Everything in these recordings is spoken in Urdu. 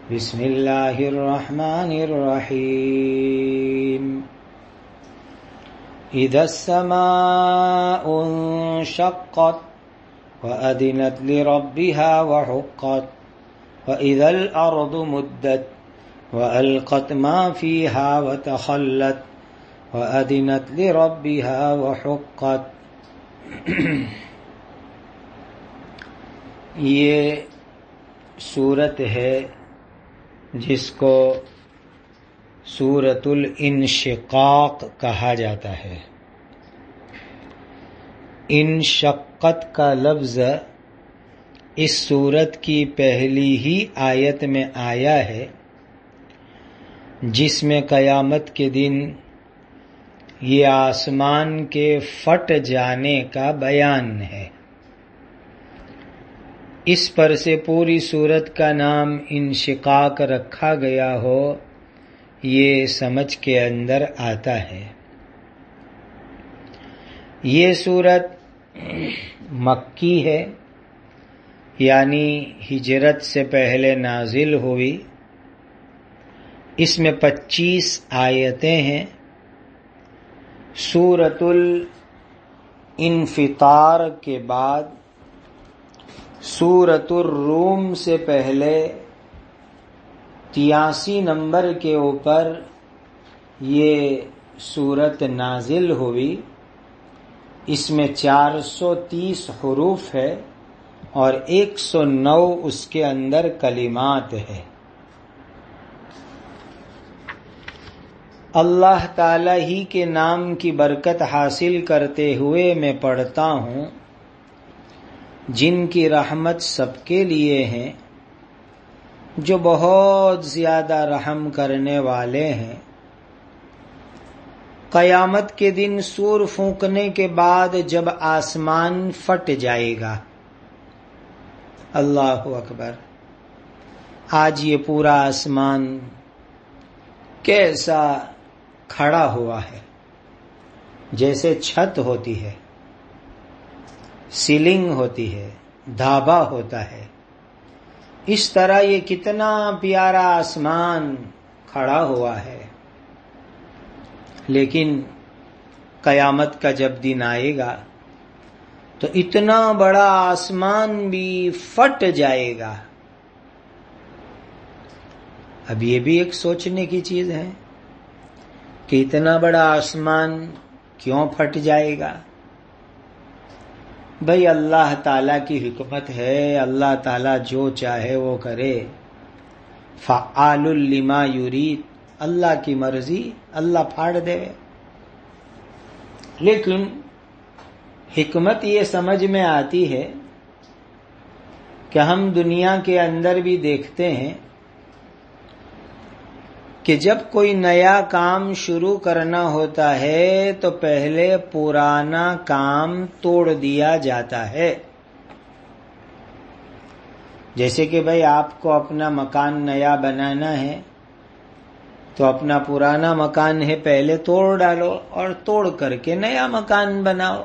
بسم اللہ الرحمن الرحیم اذا السماء انشقت وأذنت لربها وحقت وإذا الأرض مدت وألقت ما فيها وتخلت وأذنت لربها وحقت. یہ سورت ہے جس کو سورۃ الانشقاق کہا جاتا ہے. انشقت کا لفظ اس سورت کی پہلی ہی آیت میں آیا ہے، جس میں قیامت کے دن یہ آسمان کے پھٹ جانے کا بیان ہے. اس پر سے پوری سورت کا نام انشقاق رکھا گیا ہو، یہ سمجھ کے اندر آتا ہے. یہ سورت مکی ہے، یعنی ہجرت سے پہلے نازل ہوئی. اس میں 25 آیتیں ہیں. سورۃ الانفطار کے بعد سورۃ الروم سے پہلے 83 نمبر کے اوپر یہ سورت نازل ہوئی. اس میں 430 حروف ہے اور 109 اس کے اندر کلمات ہے. اللہ تعالی ہی کے نام کی برکت حاصل کرتے ہوئے میں پڑھتا ہوں، جن کی رحمت سب کے لیے ہیں، جو بہت زیادہ رحم کرنے والے ہیں. قیامت کے دن سور پھونکنے کے بعد جب آسمان پھٹ جائے گا، اللہ اکبر، آج یہ پورا آسمان کیسا کھڑا ہوا ہے، جیسے چھت ہوتی ہے، سیلنگ ہوتی ہے، دھابا ہوتا ہے، اس طرح یہ کتنا پیارا آسمان کھڑا ہوا ہے. لیکن قیامت کا جب دن آئے گا تو اتنا بڑا آسمان بھی پھٹ جائے گا. اب یہ بھی ایک سوچنے کی چیز ہے کہ اتنا بڑا آسمان کیوں پھٹ جائے گا؟ بھئی اللہ تعالیٰ کی حکمت ہے، اللہ تعالیٰ جو چاہے وہ کرے. فعال لما یرید، اللہ کی مرضی، اللہ پھاڑ دے. لیکن حکمت یہ سمجھ میں آتی ہے کہ ہم دنیا کے اندر بھی دیکھتے ہیں کہ جب کوئی نیا کام شروع کرنا ہوتا ہے تو پہلے پرانا کام توڑ دیا جاتا ہے. جیسے کہ بھئی آپ کو اپنا مکان نیا بنانا ہے تو اپنا پرانا مکان ہے پہلے توڑ ڈالو اور توڑ کر کے نیا مکان بناؤ.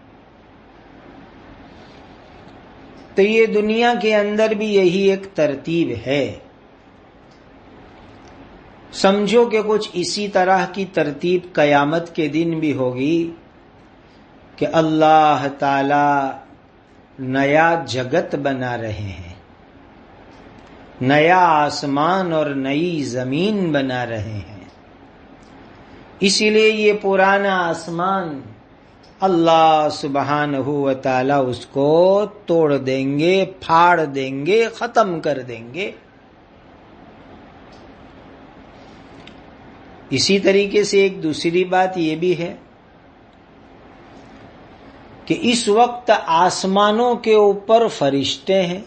تو یہ دنیا کے اندر بھی یہی ایک ترتیب ہے. سمجھو کہ کچھ اسی طرح کی ترتیب قیامت کے دن بھی ہوگی کہ اللہ تعالی نیا جگت بنا رہے ہیں، نیا آسمان اور نئی زمین بنا رہے ہیں. اسی لیے یہ پرانا آسمان اللہ سبحانہ و تعالی اس کو توڑ دیں گے، پھاڑ دیں گے، ختم کر دیں گے. اسی طریقے سے ایک دوسری بات یہ بھی ہے کہ اس وقت آسمانوں کے اوپر فرشتے ہیں.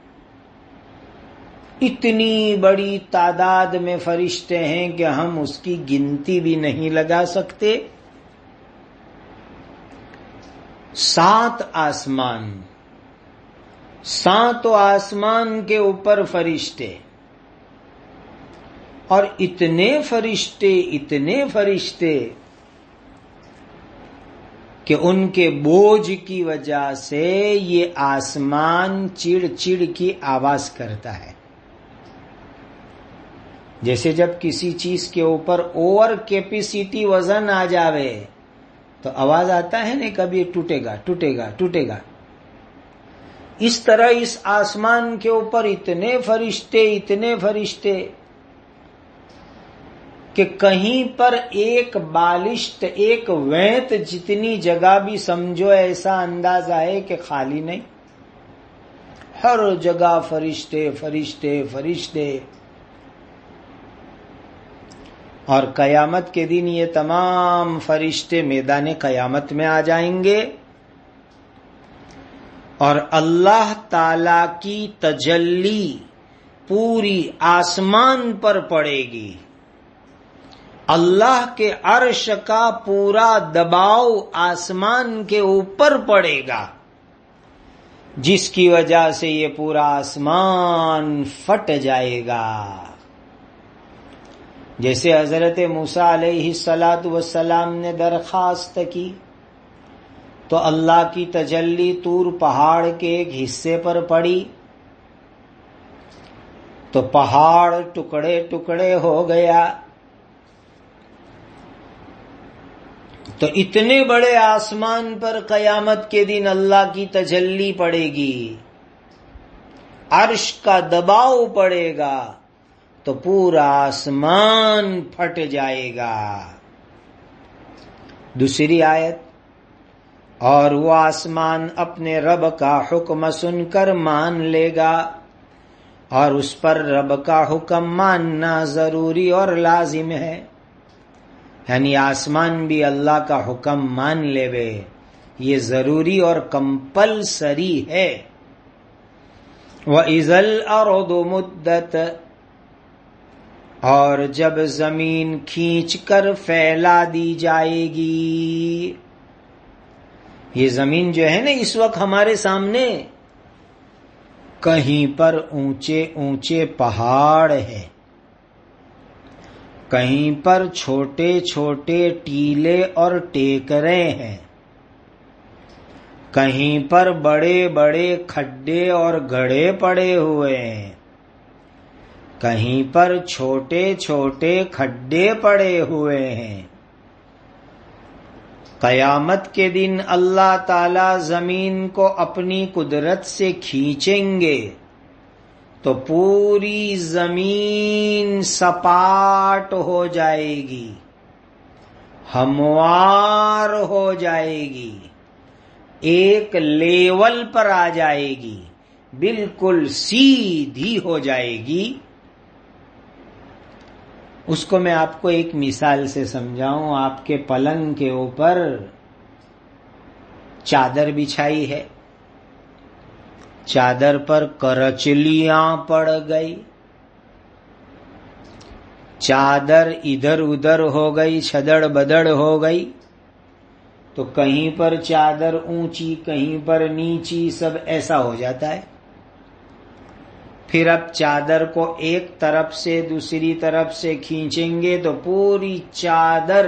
اتنی بڑی تعداد میں فرشتے ہیں کہ ہم اس کی گنتی بھی نہیں لگا سکتے. 7 آسمان، 7 آسمان کے اوپر فرشتے، اور اتنے فرشتے کہ ان کے بوجھ کی وجہ سے یہ آسمان چڑ چڑ کی آواز کرتا ہے. جیسے جب کسی چیز کے اوپر اوور کیپیسٹی وزن آ جاوے تو آواز آتا ہے نا کبھی ٹوٹے گا ٹوٹے گا ٹوٹے گا. اس طرح اس آسمان کے اوپر اتنے فرشتے کہ کہیں پر ایک بالشت ایک وینت جتنی جگہ بھی سمجھو ایسا اندازہ ہے کہ خالی نہیں. ہر جگہ فرشتے فرشتے فرشتے. اور قیامت کے دن یہ تمام فرشتے میدان قیامت میں آ جائیں گے اور اللہ تعالی کی تجلی پوری آسمان پر پڑے گی. اللہ کے عرش کا پورا دباؤ آسمان کے اوپر پڑے گا، جس کی وجہ سے یہ پورا آسمان پھٹ جائے گا. جیسے حضرت موسیٰ علیہ السلام نے درخواست کی تو اللہ کی تجلی طور پہاڑ کے ایک حصے پر پڑی تو پہاڑ ٹکڑے ٹکڑے ہو گیا. تو اتنے بڑے آسمان پر قیامت کے دن اللہ کی تجلی پڑے گی، عرش کا دباؤ پڑے گا تو پورا آسمان پھٹ جائے گا. دوسری آیت، اور وہ آسمان اپنے رب کا حکم سن کر مان لے گا، اور اس پر رب کا حکم ماننا ضروری اور لازم ہے. یعنی آسمان بھی اللہ کا حکم مان لے وے، یہ ضروری اور کمپلسری ہے. وَإِذَا الْأَرْضُ مُدَّتْ، اور جب زمین کھینچ کر پھیلا دی جائے گی. یہ زمین جو ہے نا اس وقت ہمارے سامنے، کہیں پر اونچے اونچے پہاڑ ہیں، کہیں پر چھوٹے چھوٹے ٹیلے اور ٹیکرے ہیں، کہیں پر بڑے بڑے کھڈے اور گڑھے پڑے ہوئے ہیں، کہیں پر چھوٹے چھوٹے کھڈے پڑے ہوئے ہیں. قیامت کے دن اللہ تعالی زمین کو اپنی قدرت سے کھینچیں گے تو پوری زمین سپاٹ ہو جائے گی، ہموار ہو جائے گی، ایک لیول پر آ جائے گی، بالکل سیدھی ہو جائے گی. اس کو میں آپ کو ایک مثال سے سمجھاؤں. آپ کے پلنگ کے اوپر چادر بچھائی ہے، چادر پر کرچلیاں پڑ گئی، چادر ادھر ادھر ہو گئی، چھدڑ بدڑ ہو گئی، تو کہیں پر چادر اونچی کہیں پر نیچی، سب ایسا ہو جاتا ہے. پھر اب چادر کو ایک طرف سے دوسری طرف سے کھینچیں گے تو پوری چادر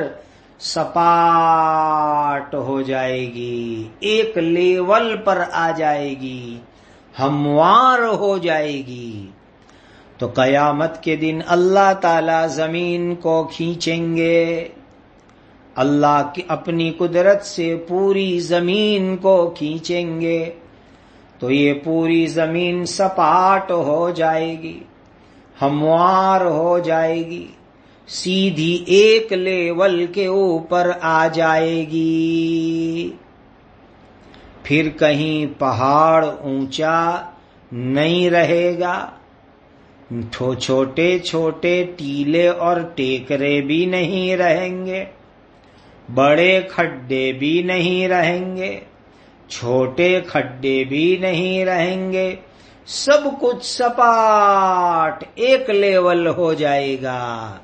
سپاٹ ہو جائے گی، ایک لیول پر آ جائے گی، ہموار ہو جائے گی. تو قیامت کے دن اللہ تعالی زمین کو کھینچیں گے، اللہ کی اپنی قدرت سے پوری زمین کو کھینچیں گے تو یہ پوری زمین سپاٹ ہو جائے گی، ہموار ہو جائے گی، سیدھی ایک لیول کے اوپر آ جائے گی. پھر کہیں پہاڑ اونچا نہیں رہے گا، چھوٹے چھوٹے ٹیلے اور ٹیکرے بھی نہیں رہیں گے، بڑے کھڈے بھی نہیں رہیں گے، چھوٹے کھڈے بھی نہیں رہیں گے، سب کچھ سپاٹ ایک لیول ہو جائے گا.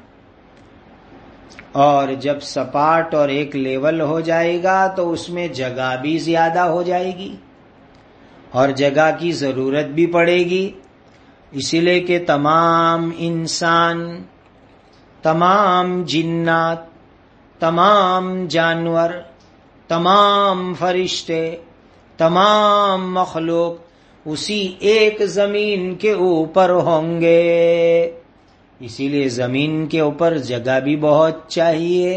اور جب سپاٹ اور ایک لیول ہو جائے گا تو اس میں جگہ بھی زیادہ ہو جائے گی اور جگہ کی ضرورت بھی پڑے گی، اسی لیے کہ تمام انسان، تمام جنات، تمام جانور، تمام فرشتے، تمام مخلوق اسی ایک زمین کے اوپر ہوں گے. اسی لیے زمین کے اوپر جگہ بھی بہت چاہیے.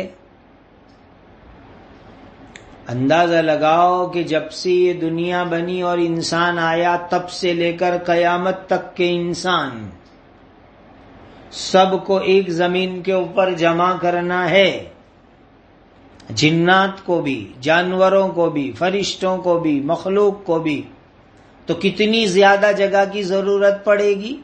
اندازہ لگاؤ کہ جب سے یہ دنیا بنی اور انسان آیا تب سے لے کر قیامت تک کے انسان سب کو ایک زمین کے اوپر جمع کرنا ہے. جنات کو بھی، جانوروں کو بھی، فرشتوں کو بھی، مخلوق کو بھی. تو کتنی زیادہ جگہ کی ضرورت پڑے گی؟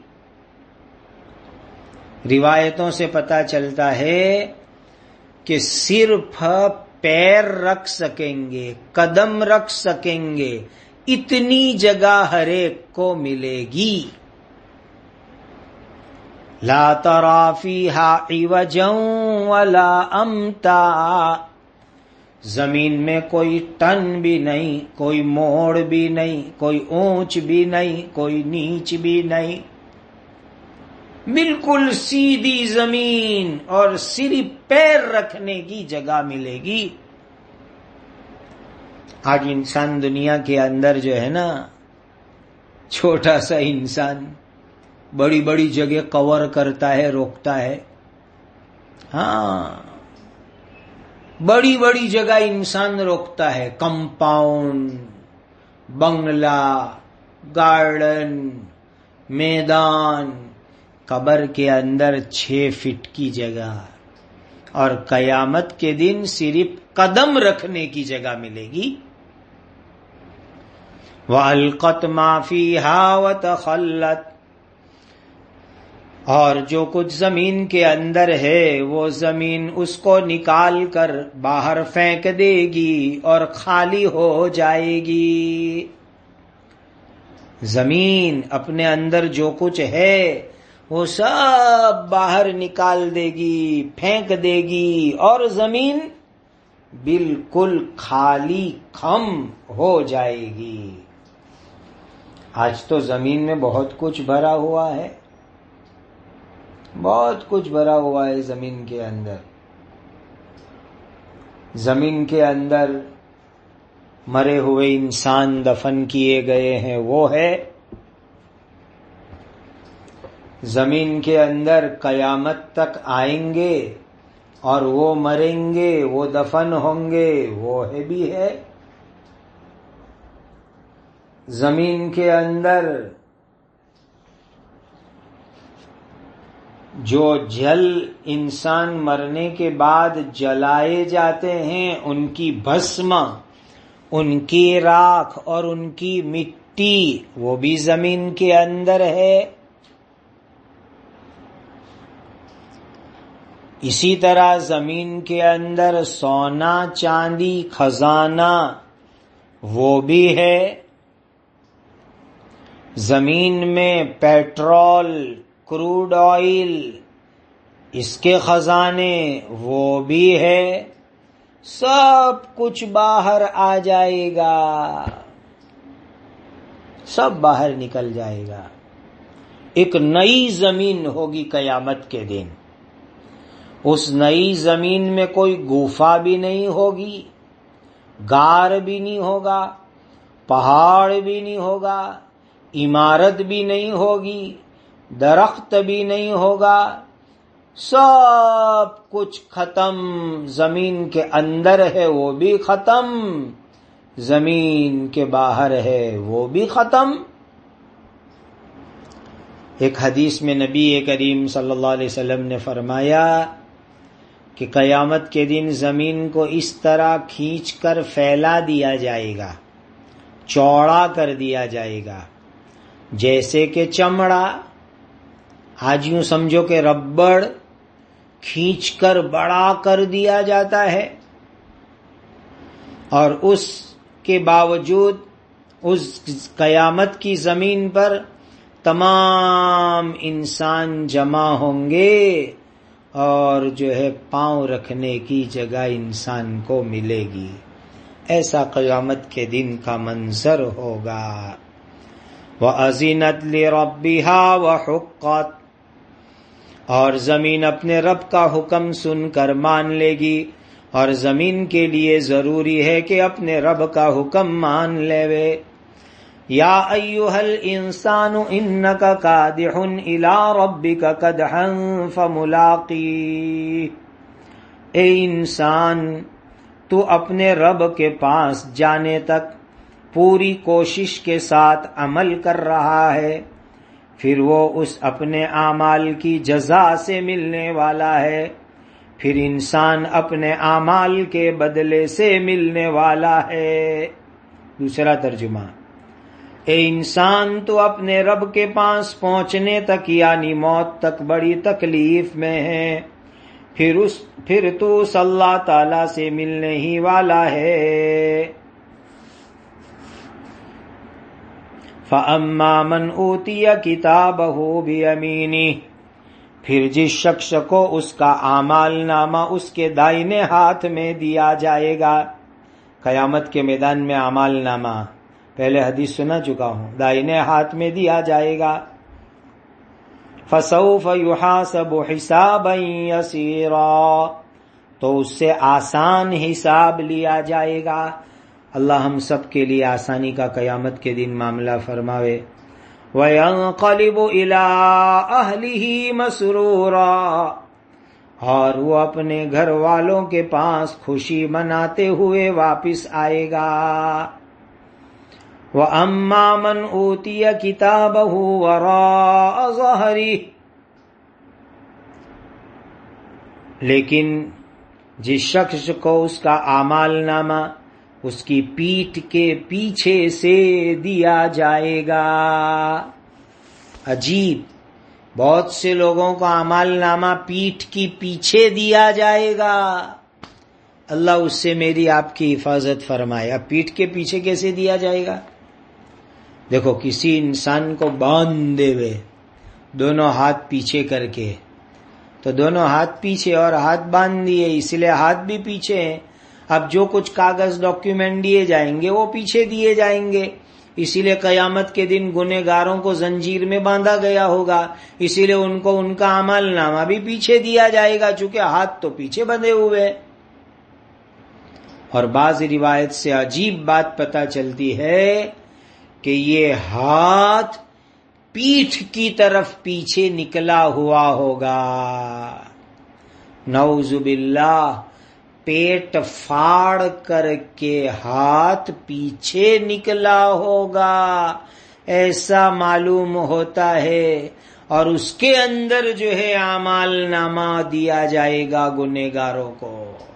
روایتوں سے پتہ چلتا ہے کہ صرف پیر رکھ سکیں گے، قدم رکھ سکیں گے، اتنی جگہ ہر ایک کو ملے گی. لا ترى فيها عوجا ولا امتا. زمین میں کوئی ٹن بھی نہیں، کوئی موڑ بھی نہیں، کوئی اونچ بھی نہیں، کوئی نیچ بھی نہیں، بالکل سیدھی زمین اور صرف پیر رکھنے کی جگہ ملے گی. آج انسان دنیا کے اندر جو ہے نا، چھوٹا سا انسان بڑی بڑی جگہ کور کرتا ہے، روکتا ہے. ہاں، بڑی بڑی جگہ انسان روکتا ہے. کمپاؤنڈ، بنگلہ، گارڈن، میدان. قبر کے اندر 6 فٹ کی جگہ، اور قیامت کے دن صرف قدم رکھنے کی جگہ ملے گی. وَأَلْقَتْ مَا فِيهَا وَتَخَلَّتْ. اور جو کچھ زمین کے اندر ہے وہ زمین اس کو نکال کر باہر پھینک دے گی اور خالی ہو جائے گی. زمین اپنے اندر جو کچھ ہے وہ سب باہر نکال دے گی، پھینک دے گی، اور زمین بالکل خالی خم ہو جائے گی. آج تو زمین میں بہت کچھ بھرا ہوا ہے، بہت کچھ بھرا ہوا ہے زمین کے اندر. زمین کے اندر مرے ہوئے انسان دفن کیے گئے ہیں، وہ ہے. زمین کے اندر قیامت تک آئیں گے اور وہ مریں گے، وہ دفن ہوں گے، وہ ہے بھی ہے. زمین کے اندر جو جل انسان مرنے کے بعد جلائے جاتے ہیں، ان کی بھسم، ان کی راکھ اور ان کی مٹی، وہ بھی زمین کے اندر ہے. اسی طرح زمین کے اندر سونا، چاندی، خزانہ، وہ بھی ہے. زمین میں پیٹرول، کروڈ آئل، اس کے خزانے، وہ بھی ہے. سب کچھ باہر آ جائے گا، سب باہر نکل جائے گا. ایک نئی زمین ہوگی قیامت کے دن. اس نئی زمین میں کوئی گفا بھی نہیں ہوگی، غار بھی نہیں ہوگا، پہاڑ بھی نہیں ہوگا، عمارت بھی نہیں ہوگی، درخت بھی نہیں ہوگا. سب کچھ ختم. زمین کے اندر ہے وہ بھی ختم، زمین کے باہر ہے وہ بھی ختم. ایک حدیث میں نبی کریم صلی اللہ علیہ وسلم نے فرمایا کہ قیامت کے دن زمین کو اس طرح کھینچ کر پھیلا دیا جائے گا، چوڑا کر دیا جائے گا جیسے کہ چمڑا. آج یوں سمجھو کہ ربڑ کھینچ کر بڑا کر دیا جاتا ہے، اور اس کے باوجود اس قیامت کی زمین پر تمام انسان جمع ہوں گے، اور جو ہے پاؤں رکھنے کی جگہ انسان کو ملے گی. ایسا قیامت کے دن کا منظر ہوگا. وَأَذِنَتْ لِرَبِّهَا وَحُقَّتْ. اور زمین اپنے رب کا حکم سن کر مان لے گی، اور زمین کے لیے ضروری ہے کہ اپنے رب کا حکم مان لے. یا ایھا الانسان انک کادح الی ربک کدحا فملاقیہ، اے انسان تو اپنے رب کے پاس جانے تک پوری کوشش کے ساتھ عمل کر رہا ہے، پھر وہ اس اپنے اعمال کی جزا سے ملنے والا ہے، پھر انسان اپنے اعمال کے بدلے سے ملنے والا ہے۔ دوسرا ترجمہ، اے انسان تو اپنے رب کے پاس پہنچنے تک یعنی موت تک بڑی تکلیف میں ہے، پھر تو اللہ تعالی سے ملنے ہی والا ہے۔ فَأَمَّا مَنْ أُوتِيَ كِتَابَهُ بِيَمِينِهِ، پھر جس شخص کو اس کا اعمال نامہ اس کے دائنے ہاتھ میں دیا جائے گا۔ قیامت کے میدان میں اعمال نامہ پہلے حدیث سنا چکا ہوں، دائنے ہاتھ میں دیا جائے گا۔ فَسَوْفَ يُحَاسَبُ حِسَابًا يَسِيرًا، تو اس سے آسان حساب لیا جائے گا۔ اللہ ہم سب کے لیے آسانی کا قیامت کے دن معاملہ فرماوے۔ وَيَنْقَلِبُ إِلَىٰ أَهْلِهِ مَسْرُورًا، اور وہ اپنے گھر والوں کے پاس خوشی مناتے ہوئے واپس آئے گا۔ وَأَمَّا مَنْ أُوتِيَ كِتَابَهُ وَرَاءَ ظَهْرِهِ، لیکن جس شخص کو اس کا اعمال نامہ اس کی پیٹھ کے پیچھے سے دیا جائے گا۔ عجیب، بہت سے لوگوں کو اعمال نامہ پیٹھ کی پیچھے دیا جائے گا۔ اللہ اس سے میری آپ کی حفاظت فرمائے۔ اب پیٹھ کے پیچھے کیسے دیا جائے گا؟ دیکھو، کسی انسان کو باندھے ہوئے دونوں ہاتھ پیچھے کر کے، تو دونوں ہاتھ پیچھے اور ہاتھ باندھ دیے، اس لیے ہاتھ بھی پیچھے ہیں۔ اب جو کچھ کاغذ ڈاکیومنٹ دیے جائیں گے وہ پیچھے دیے جائیں گے، اسی لیے قیامت کے دن گنہگاروں کو زنجیر میں باندھا گیا ہوگا، اسی لیے ان کو ان کا اعمال نامہ بھی پیچھے دیا جائے گا، چونکہ ہاتھ تو پیچھے بندھے ہوئے۔ اور بعض روایت سے عجیب بات پتہ چلتی ہے کہ یہ ہاتھ پیٹھ کی طرف پیچھے نکلا ہوا ہوگا۔ نعوذ باللہ، پیٹ پھاڑ کر کے ہاتھ پیچھے نکلا ہوگا ایسا معلوم ہوتا ہے، اور اس کے اندر جو ہے اعمال نامہ دیا جائے گا گنہگاروں کو۔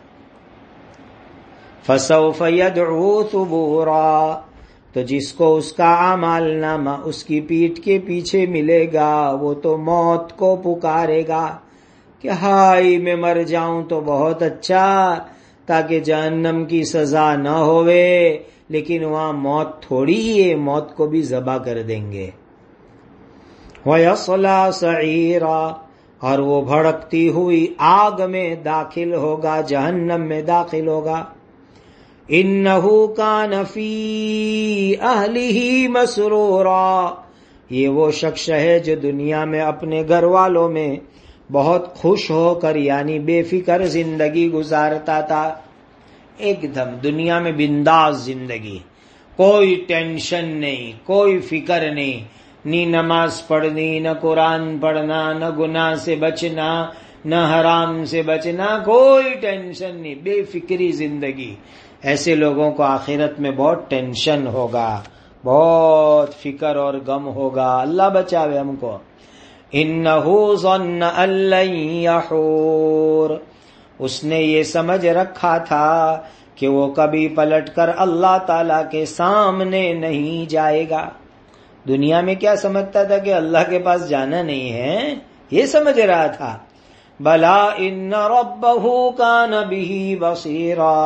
فَسَوْفَ يَدْعُو ثُبُورًا، تو جس کو اس کا اعمال نامہ اس کی پیٹھ کے پیچھے ملے گا وہ تو موت کو پکارے گا کہ ہائی میں مر جاؤں تو بہت اچھا، تاکہ جہنم کی سزا نہ ہوئے، لیکن وہاں موت تھوڑی ہے، موت کو بھی ذبح کر دیں گے۔ وَيَصْلَىٰ سَعِيرًا، اور وہ بھڑکتی ہوئی آگ میں داخل ہوگا، جہنم میں داخل ہوگا۔ إِنَّهُ كَانَ فِي أَهْلِهِ مَسْرُورًا، یہ وہ شخص ہے جو دنیا میں اپنے گھر والوں میں بہت خوش ہو کر یعنی بے فکر زندگی گزارتا تھا، ایک دم دنیا میں بنداس زندگی، کوئی ٹینشن نہیں، کوئی فکر نہیں، نہ نماز پڑھنی، نہ قرآن پڑھنا، نہ گناہ سے بچنا، نہ حرام سے بچنا، کوئی ٹینشن نہیں، بے فکری زندگی۔ ایسے لوگوں کو آخرت میں بہت ٹینشن ہوگا، بہت فکر اور غم ہوگا، اللہ بچاوے ہم کو۔ إِنَّهُ ظَنَّ أَن لَّن يَحُورَ، اس نے یہ سمجھ رکھا تھا کہ وہ کبھی پلٹ کر اللہ تعالیٰ کے سامنے نہیں جائے گا۔ دنیا میں کیا سمجھتا تھا کہ اللہ کے پاس جانا نہیں ہے، یہ سمجھ رہا تھا۔ بلا ان ربہ کان بہ بصیرا،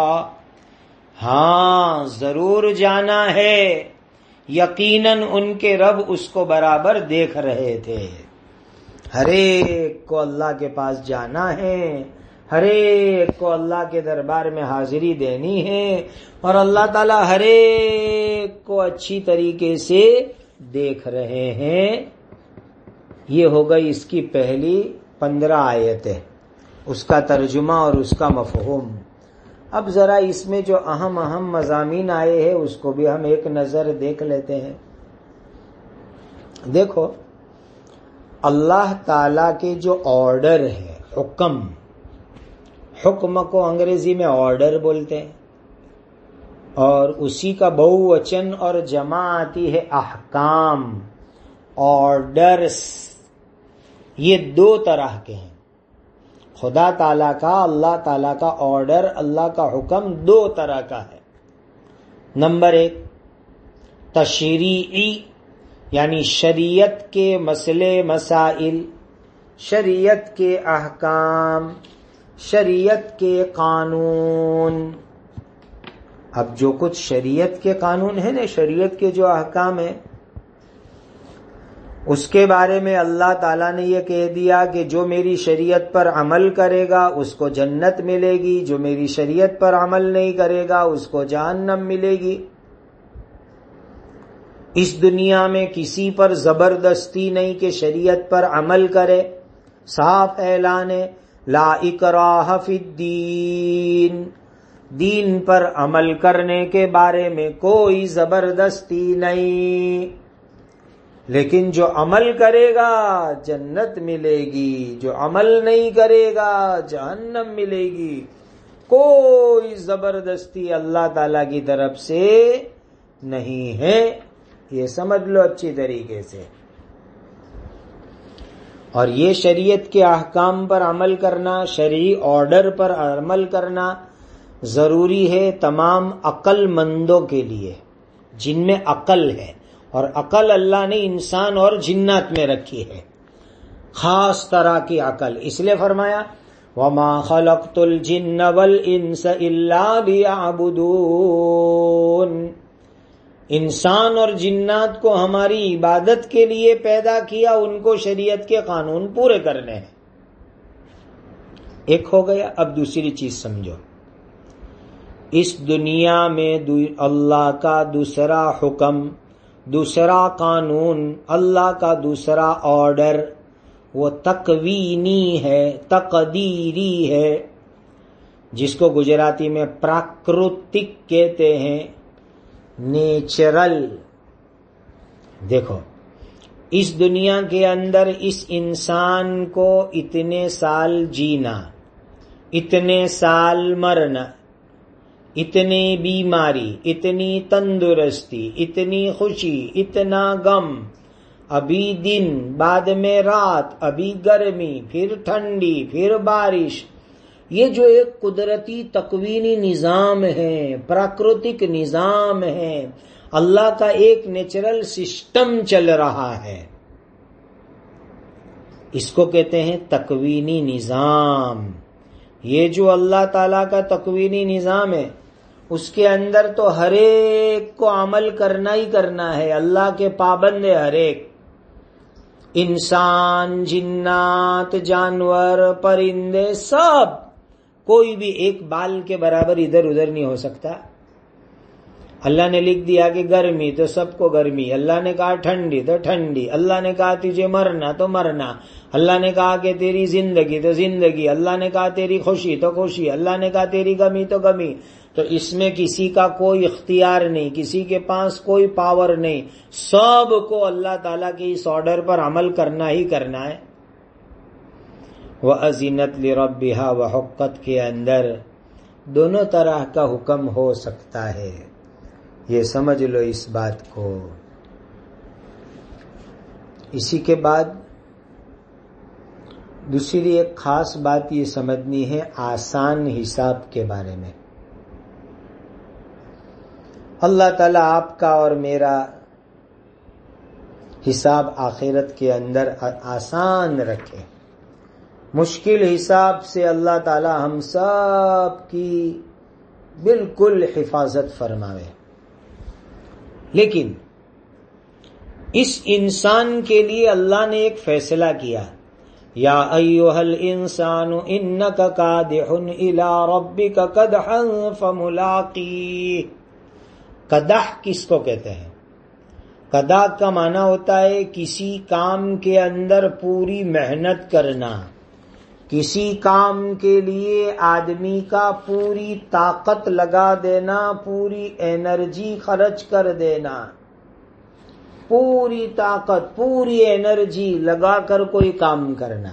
ہاں ضرور جانا ہے، یقیناً ان کے رب اس کو برابر دیکھ رہے تھے۔ ہر ایک کو اللہ کے پاس جانا ہے، ہر ایک کو اللہ کے دربار میں حاضری دینی ہے، اور اللہ تعالیٰ ہر ایک کو اچھی طریقے سے دیکھ رہے ہیں۔ یہ ہو گئی اس کی پہلی 15 آیتیں، اس کا ترجمہ اور اس کا مفہوم۔ اب ذرا اس میں جو اہم مضامین آئے ہیں اس کو بھی ہم ایک نظر دیکھ لیتے ہیں. دیکھو اللہ تعالی کے جو آرڈر ہے، حکم کو انگریزی میں آرڈر بولتے ہیں، اور اسی کا بہووچن اور جمع آتی ہے احکام، آرڈرس. یہ دو طرح کے ہیں. خدا تعالیٰ کا، اللہ تعالیٰ کا آرڈر، اللہ کا حکم دو طرح کا ہے. نمبر 1 تشریعی، یعنی شریعت کے مسئلے مسائل، شریعت کے احکام، شریعت کے قانون. اب جو کچھ شریعت کے قانون ہیں نا، شریعت کے جو احکام ہیں، اس کے بارے میں اللہ تعالیٰ نے یہ کہہ دیا کہ جو میری شریعت پر عمل کرے گا اس کو جنت ملے گی، جو میری شریعت پر عمل نہیں کرے گا اس کو جہنم ملے گی. اس دنیا میں کسی پر زبردستی نہیں کہ شریعت پر عمل کرے. صاف اعلان ہے، لا اکراہ فی الدین، دین پر عمل کرنے کے بارے میں کوئی زبردستی نہیں. لیکن جو عمل کرے گا جنت ملے گی، جو عمل نہیں کرے گا جہنم ملے گی. کوئی زبردستی اللہ تعالی کی طرف سے نہیں ہے، یہ سمجھ لو اچھی طریقے سے. اور یہ شریعت کے احکام پر عمل کرنا، شرعی آرڈر پر عمل کرنا ضروری ہے تمام عقل مندوں کے لیے جن میں عقل ہے. اور عقل اللہ نے انسان اور جنات میں رکھی ہے، خاص طرح کی عقل. اس لیے فرمایا وَمَا خَلَقْتُ الْجِنَّ وَالْإِنسَ إِلَّا لِيَعْبُدُونَ. انسان اور جنات کو ہماری عبادت کے لیے پیدا کیا، ان کو شریعت کے قانون پورے کرنے ہیں. ایک ہو گیا. اب دوسری چیز سمجھو. اس دنیا میں اللہ کا دوسرا حکم، دوسرا قانون، اللہ کا دوسرا آرڈر، وہ تکوینی ہے، تقدیری ہے، جس کو گجراتی میں پراکرتک کہتے ہیں، نیچرل. دیکھو اس دنیا کے اندر اس انسان کو اتنے سال جینا، اتنے سال مرنا، اتنی بیماری، اتنی تندرستی، اتنی خوشی، اتنا غم، ابھی دن، بعد میں رات، ابھی گرمی، پھر ٹھنڈی، پھر بارش. یہ جو ایک قدرتی تکوینی نظام ہے، پراکرتک نظام ہے، اللہ کا ایک نیچرل سسٹم چل رہا ہے، اس کو کہتے ہیں تکوینی نظام. یہ جو اللہ تعالیٰ کا تکوینی نظام ہے، اس کے اندر تو ہر ایک کو عمل کرنا ہی کرنا ہے. اللہ کے پابند ہے ہر ایک، انسان، جنات، جانور، پرندے، سب. کوئی بھی ایک بال کے برابر ادھر ادھر نہیں ہو سکتا. اللہ نے لکھ دیا کہ گرمی تو سب کو گرمی، اللہ نے کہا ٹھنڈی تو ٹھنڈی، اللہ نے کہا تجھے مرنا تو مرنا، اللہ نے کہا کہ تیری زندگی تو زندگی، اللہ نے کہا تیری خوشی تو خوشی، اللہ نے کہا تیری غمی تو غمی. تو اس میں کسی کا کوئی اختیار نہیں، کسی کے پاس کوئی پاور نہیں، سب کو اللہ تعالیٰ کے اس آرڈر پر عمل کرنا ہی کرنا ہے. وَأَذِنَتْ لِرَبِّهَا وَحُقَّتْ کے اندر دونوں طرح کا حکم ہو سکتا ہے. یہ سمجھ لو اس بات کو. اسی کے بعد دوسری ایک خاص بات یہ سمجھنی ہے آسان حساب کے بارے میں. اللہ تعالیٰ آپ کا اور میرا حساب آخرت کے اندر آسان رکھے. مشکل حساب سے اللہ تعالیٰ ہم سب کی بالکل حفاظت فرماوے. لیکن اس انسان کے لیے اللہ نے ایک فیصلہ کیا، یا ایھا الانسان انک کادح الی ربک کدحا فملاقیہ. قدح کس کو کہتے ہیں؟ قدح کا معنی ہوتا ہے کسی کام کے اندر پوری محنت کرنا، کسی کام کے لیے آدمی کا پوری طاقت لگا دینا، پوری انرجی خرچ کر دینا، پوری طاقت پوری انرجی لگا کر کوئی کام کرنا.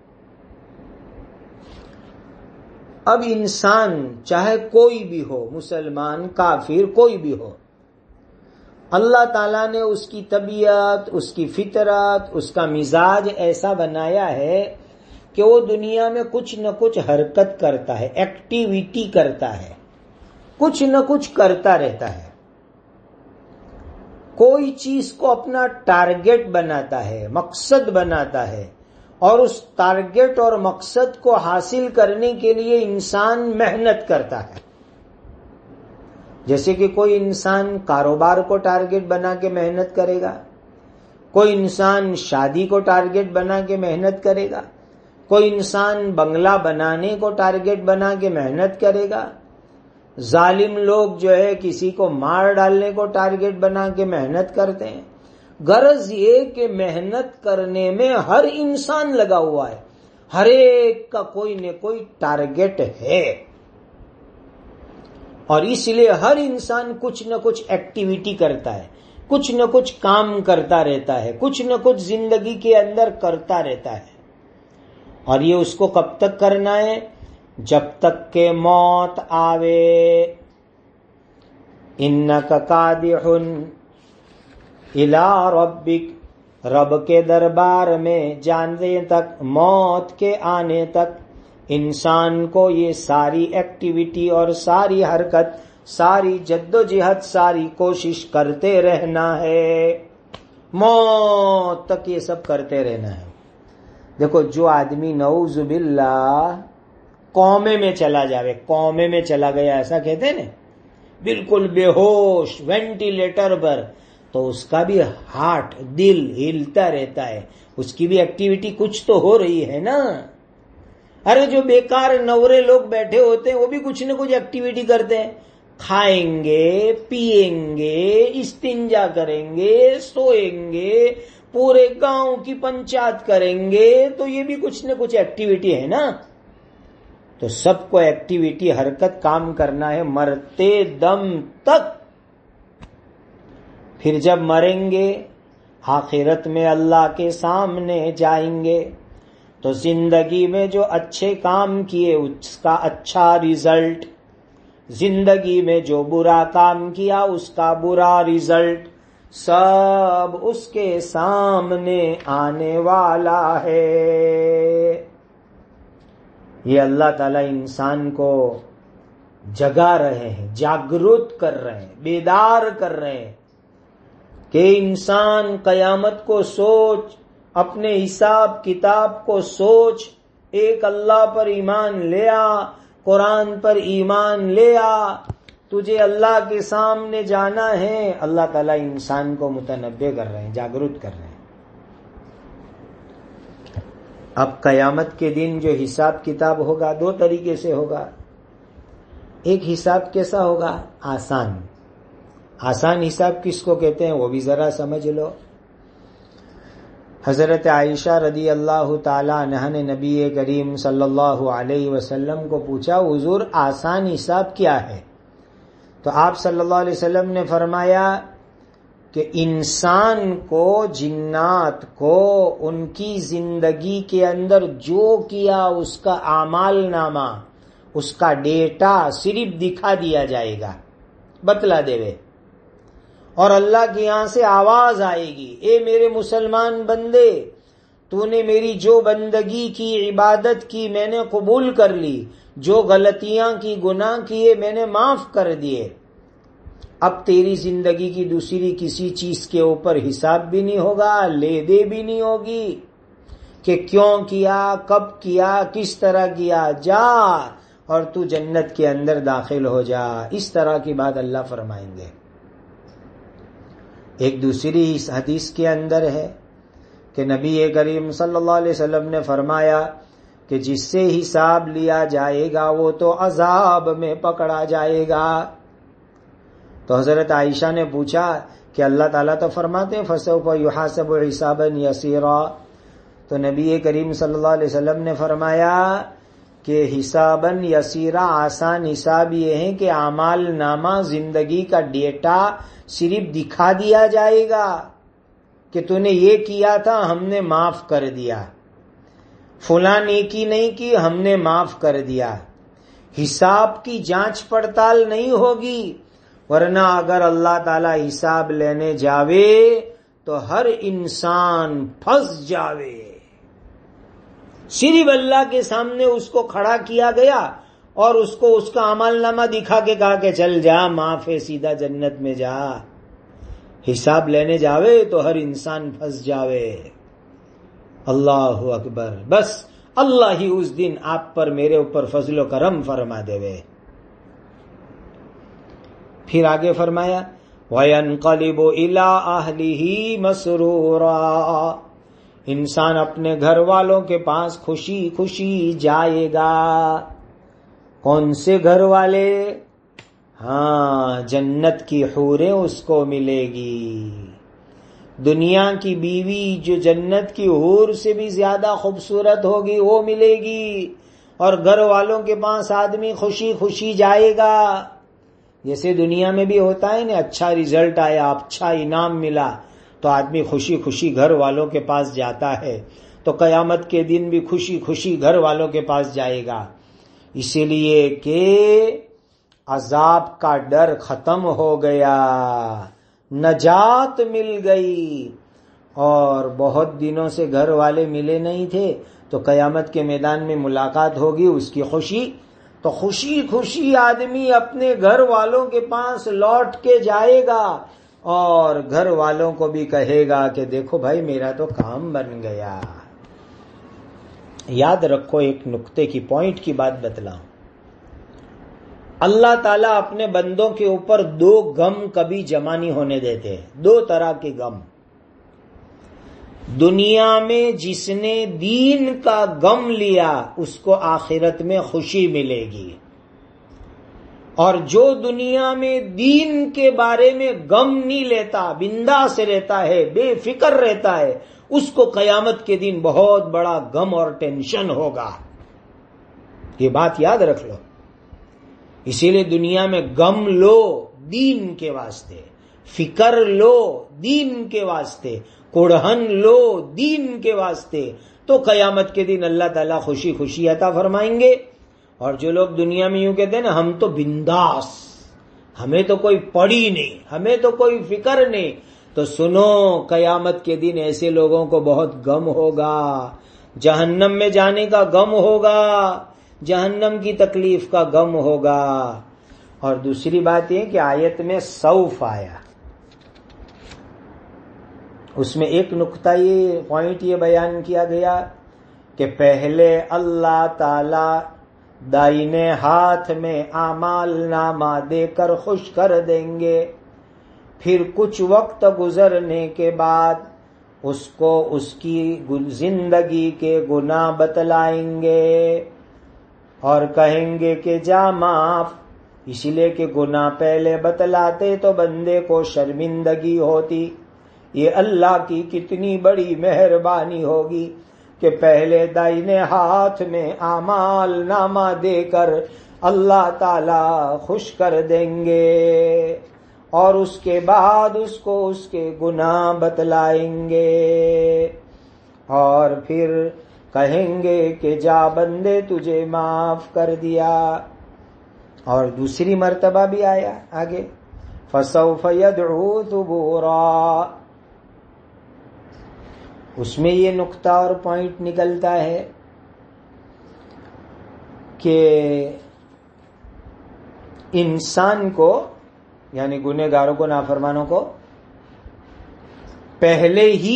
اب انسان چاہے کوئی بھی ہو، مسلمان کافر کوئی بھی ہو، اللہ تعالیٰ نے اس کی طبیعت، اس کی فطرت، اس کا مزاج ایسا بنایا ہے کہ وہ دنیا میں کچھ نہ کچھ حرکت کرتا ہے، ایکٹیویٹی کرتا ہے، کچھ نہ کچھ کرتا رہتا ہے. کوئی چیز کو اپنا ٹارگٹ بناتا ہے، مقصد بناتا ہے، اور اس ٹارگٹ اور مقصد کو حاصل کرنے کے لیے انسان محنت کرتا ہے. جیسے کہ کوئی انسان کاروبار کو ٹارگٹ بنا کے محنت کرے گا، کوئی انسان شادی کو ٹارگٹ بنا کے محنت کرے گا، کوئی انسان بنگلہ بنانے کو ٹارگٹ بنا کے محنت کرے گا. ظالم لوگ جو ہے کسی کو مار ڈالنے کو ٹارگٹ بنا کے محنت کرتے ہیں. غرض یہ کہ محنت کرنے میں ہر انسان لگا ہوا ہے، ہر ایک کا کوئی نہ کوئی ٹارگٹ ہے، اور اس لیے ہر انسان کچھ نہ کچھ ایکٹیویٹی کرتا ہے، کچھ نہ کچھ کام کرتا رہتا ہے، کچھ نہ کچھ زندگی کے اندر کرتا رہتا ہے. اور یہ اس کو کب تک کرنا ہے؟ جب تک کہ موت آوے. انک قادح الی ربک، رب کے دربار میں جانے تک، موت کے آنے تک انسان کو یہ ساری ایکٹیویٹی اور ساری حرکت، ساری جد و جہد، ساری کوشش کرتے رہنا ہے. موت تک یہ سب کرتے رہنا ہے. دیکھو جو آدمی نعوذ باللہ کومے میں چلا جاوے، کومے میں چلا گیا ایسا کہتے ہیں نا، بالکل بے ہوش وینٹیلیٹر پر، تو اس کا بھی ہارٹ، دل ہلتا رہتا ہے، اس کی بھی ایکٹیویٹی کچھ تو ہو رہی ہے نا. ارے جو بیکار نورے لوگ بیٹھے ہوتے ہیں وہ بھی کچھ نہ کچھ ایکٹیویٹی کرتے ہیں، کھائیں گے، پیئیں گے، استنجا کریں گے، سوئیں گے، پورے گاؤں کی پنچایت کریں گے، تو یہ بھی کچھ نہ کچھ ایکٹیویٹی ہے نا. تو سب کو ایکٹیویٹی، حرکت، کام کرنا ہے مرتے دم تک. پھر جب مریں گے، آخرت میں اللہ کے سامنے جائیں گے، تو زندگی میں جو اچھے کام کیے اس کا اچھا ریزلٹ، زندگی میں جو برا کام کیا اس کا برا ریزلٹ، سب اس کے سامنے آنے والا ہے. یہ اللہ تعالیٰ انسان کو جگا رہے ہیں، جاگرت کر رہے ہیں، بیدار کر رہے ہیں کہ انسان قیامت کو سوچ، اپنے حساب کتاب کو سوچ، ایک اللہ پر ایمان لے آ، قرآن پر ایمان لے آ، تجھے اللہ کے سامنے جانا ہے. اللہ تعالیٰ انسان کو متنبہ کر رہے ہیں، جاگرت کر رہے ہیں. اب قیامت کے دن جو حساب کتاب ہوگا دو طریقے سے ہوگا. ایک حساب کیسا ہوگا؟ آسان. آسان حساب کس کو کہتے ہیں وہ بھی ذرا سمجھ لو. حضرت عائشہ رضی اللہ تعالی عنہا نے نبی کریم صلی اللہ علیہ وسلم کو پوچھا حضور آسان حساب کیا ہے؟ تو آپ صلی اللہ علیہ وسلم نے فرمایا کہ انسان کو، جنات کو، ان کی زندگی کے اندر جو کیا اس کا اعمال نامہ، اس کا ڈیٹا صرف دکھا دیا جائے گا، بتلا دے، اور اللہ کے یہاں سے آواز آئے گی، اے میرے مسلمان بندے، تو نے میری جو بندگی کی، عبادت کی، میں نے قبول کر لی، جو غلطیاں کی، گناہ کیے میں نے معاف کر دیے. اب تیری زندگی کی دوسری کسی چیز کے اوپر حساب بھی نہیں ہوگا، لے دے بھی نہیں ہوگی کہ کیوں کیا، کب کیا، کس طرح کیا. جا اور تو جنت کے اندر داخل ہو جا. اس طرح کی بات اللہ فرمائیں گے. ایک دوسری اس حدیث کے اندر ہے کہ نبی کریم صلی اللہ علیہ وسلم نے فرمایا کہ جس سے حساب لیا جائے گا وہ تو عذاب میں پکڑا جائے گا. تو حضرت عائشہ نے پوچھا کہ اللہ تعالیٰ تو فرماتے ہیں فَسَوْفَ يُحَاسَبُ حِسَابًا يَسِيرًا، تو نبی کریم صلی اللہ علیہ وسلم نے فرمایا کہ حساباً یسیرا، آسان حساب یہ ہے کہ اعمال نامہ زندگی کا ڈیٹا صرف دکھا دیا جائے گا کہ تو نے یہ کیا تھا، ہم نے معاف کر دیا، فلاں نیکی نہیں کی، ہم نے معاف کر دیا۔ حساب کی جانچ پڑتال نہیں ہوگی، ورنہ اگر اللہ تعالی حساب لینے جاوے تو ہر انسان پھنس جاوے۔ صرف اللہ کے سامنے اس کو کھڑا کیا گیا اور اس کو اس کا عمل نامہ دکھا کے کہا کہ چل جا، معاف ہے، سیدھا جنت میں جا۔ حساب لینے جاوے تو ہر انسان پھنس جاوے۔ اللہ اکبر، بس اللہ ہی اس دن آپ پر میرے اوپر فضل و کرم فرما دے وے۔ پھر آگے فرمایا وَيَنْقَلِبُ إِلَىٰ أَهْلِهِ مَسْرُورًا، انسان اپنے گھر والوں کے پاس خوشی خوشی جائے گا۔ کون سے گھر والے؟ ہاں، جنت کی حوریں اس کو ملے گی۔ دنیا کی بیوی جو جنت کی حور سے بھی زیادہ خوبصورت ہوگی وہ ملے گی، اور گھر والوں کے پاس آدمی خوشی خوشی جائے گا۔ جیسے دنیا میں بھی ہوتا ہے نا، اچھا رزلٹ آیا، اچھا انعام ملا تو آدمی خوشی خوشی گھر والوں کے پاس جاتا ہے، تو قیامت کے دن بھی خوشی خوشی گھر والوں کے پاس جائے گا، اسی لیے کہ عذاب کا ڈر ختم ہو گیا، نجات مل گئی۔ اور بہت دنوں سے گھر والے ملے نہیں تھے تو قیامت کے میدان میں ملاقات ہوگی، اس کی خوشی، تو خوشی خوشی آدمی اپنے گھر والوں کے پاس لوٹ کے جائے گا، اور گھر والوں کو بھی کہے گا کہ دیکھو بھائی میرا تو کام بن گیا۔ یاد رکھو، ایک نقطے کی پوائنٹ کی بات بتلاؤں، اللہ تعالیٰ اپنے بندوں کے اوپر دو غم کبھی جمع نہیں ہونے دیتے، دو طرح کے غم۔ دنیا میں جس نے دین کا غم لیا اس کو آخرت میں خوشی ملے گی، اور جو دنیا میں دین کے بارے میں غم نہیں لیتا، بنداس رہتا ہے، بے فکر رہتا ہے، اس کو قیامت کے دن بہت بڑا غم اور ٹینشن ہوگا۔ یہ بات یاد رکھ لو۔ اسی لیے دنیا میں غم لو دین کے واسطے، فکر لو دین کے واسطے، کڑہن لو دین کے واسطے، تو قیامت کے دن اللہ تعالیٰ خوشی خوشی عطا فرمائیں گے۔ اور جو لوگ دنیا میں یوں کہتے ہیں نا ہم تو بنداس، ہمیں تو کوئی پڑی نہیں، ہمیں تو کوئی فکر نہیں، تو سنو قیامت کے دن ایسے لوگوں کو بہت غم ہوگا، جہنم میں جانے کا غم ہوگا، جہنم کی تکلیف کا غم ہوگا۔ اور دوسری بات یہ کہ آیت میں سوف آیا، اس میں ایک نقطہ یہ پوائنٹ یہ بیان کیا گیا کہ پہلے اللہ تعالی دائنے ہاتھ میں اعمال نامہ دے کر خوش کر دیں گے، پھر کچھ وقت گزرنے کے بعد اس کو اس کی زندگی کے گناہ بتلائیں گے اور کہیں گے کہ جا معاف، اس لیے کہ گناہ پہلے بتلاتے تو بندے کو شرمندگی ہوتی۔ یہ اللہ کی کتنی بڑی مہربانی ہوگی کہ پہلے دائنے ہاتھ میں اعمال نامہ دے کر اللہ تعالی خوش کر دیں گے، اور اس کے بعد اس کو اس کے گناہ بتلائیں گے، اور پھر کہیں گے کہ جا بندے تجھے معاف کر دیا۔ اور دوسری مرتبہ بھی آیا آگے فَسَوْفَ يَدْعُو ثُبُورًا، اس میں یہ نقطہ اور پوائنٹ نکلتا ہے کہ انسان کو یعنی گنہگاروں کو، نافرمانوں کو پہلے ہی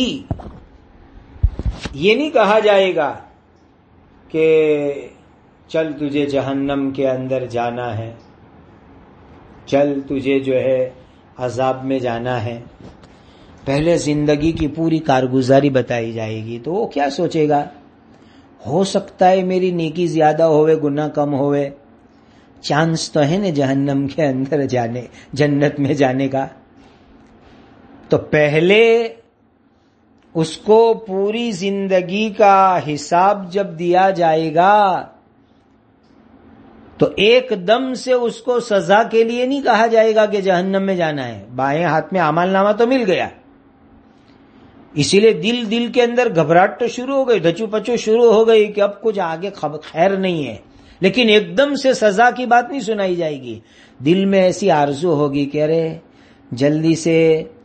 یہ نہیں کہا جائے گا کہ چل تجھے جہنم کے اندر جانا ہے، چل تجھے جو ہے عذاب میں جانا ہے۔ پہلے زندگی کی پوری کارگزاری بتائی جائے گی، تو وہ کیا سوچے گا، ہو سکتا ہے میری نیکی زیادہ ہوئے، گناہ کم ہوئے، چانس تو ہے نا جہنم کے اندر جانے، جنت میں جانے کا۔ تو پہلے اس کو پوری زندگی کا حساب جب دیا جائے گا تو ایک دم سے اس کو سزا کے لیے نہیں کہا جائے گا کہ جہنم میں جانا ہے. بائیں ہاتھ میں اعمال نامہ تو مل گیا, اسی لیے دل کے اندر گھبراہٹ تو شروع ہو گئی, دھچو پچو شروع ہو گئی کہ اب کچھ آگے خیر نہیں ہے, لیکن ایک دم سے سزا کی بات نہیں سنائی جائے گی. دل میں ایسی آرزو ہوگی کہ ارے جلدی سے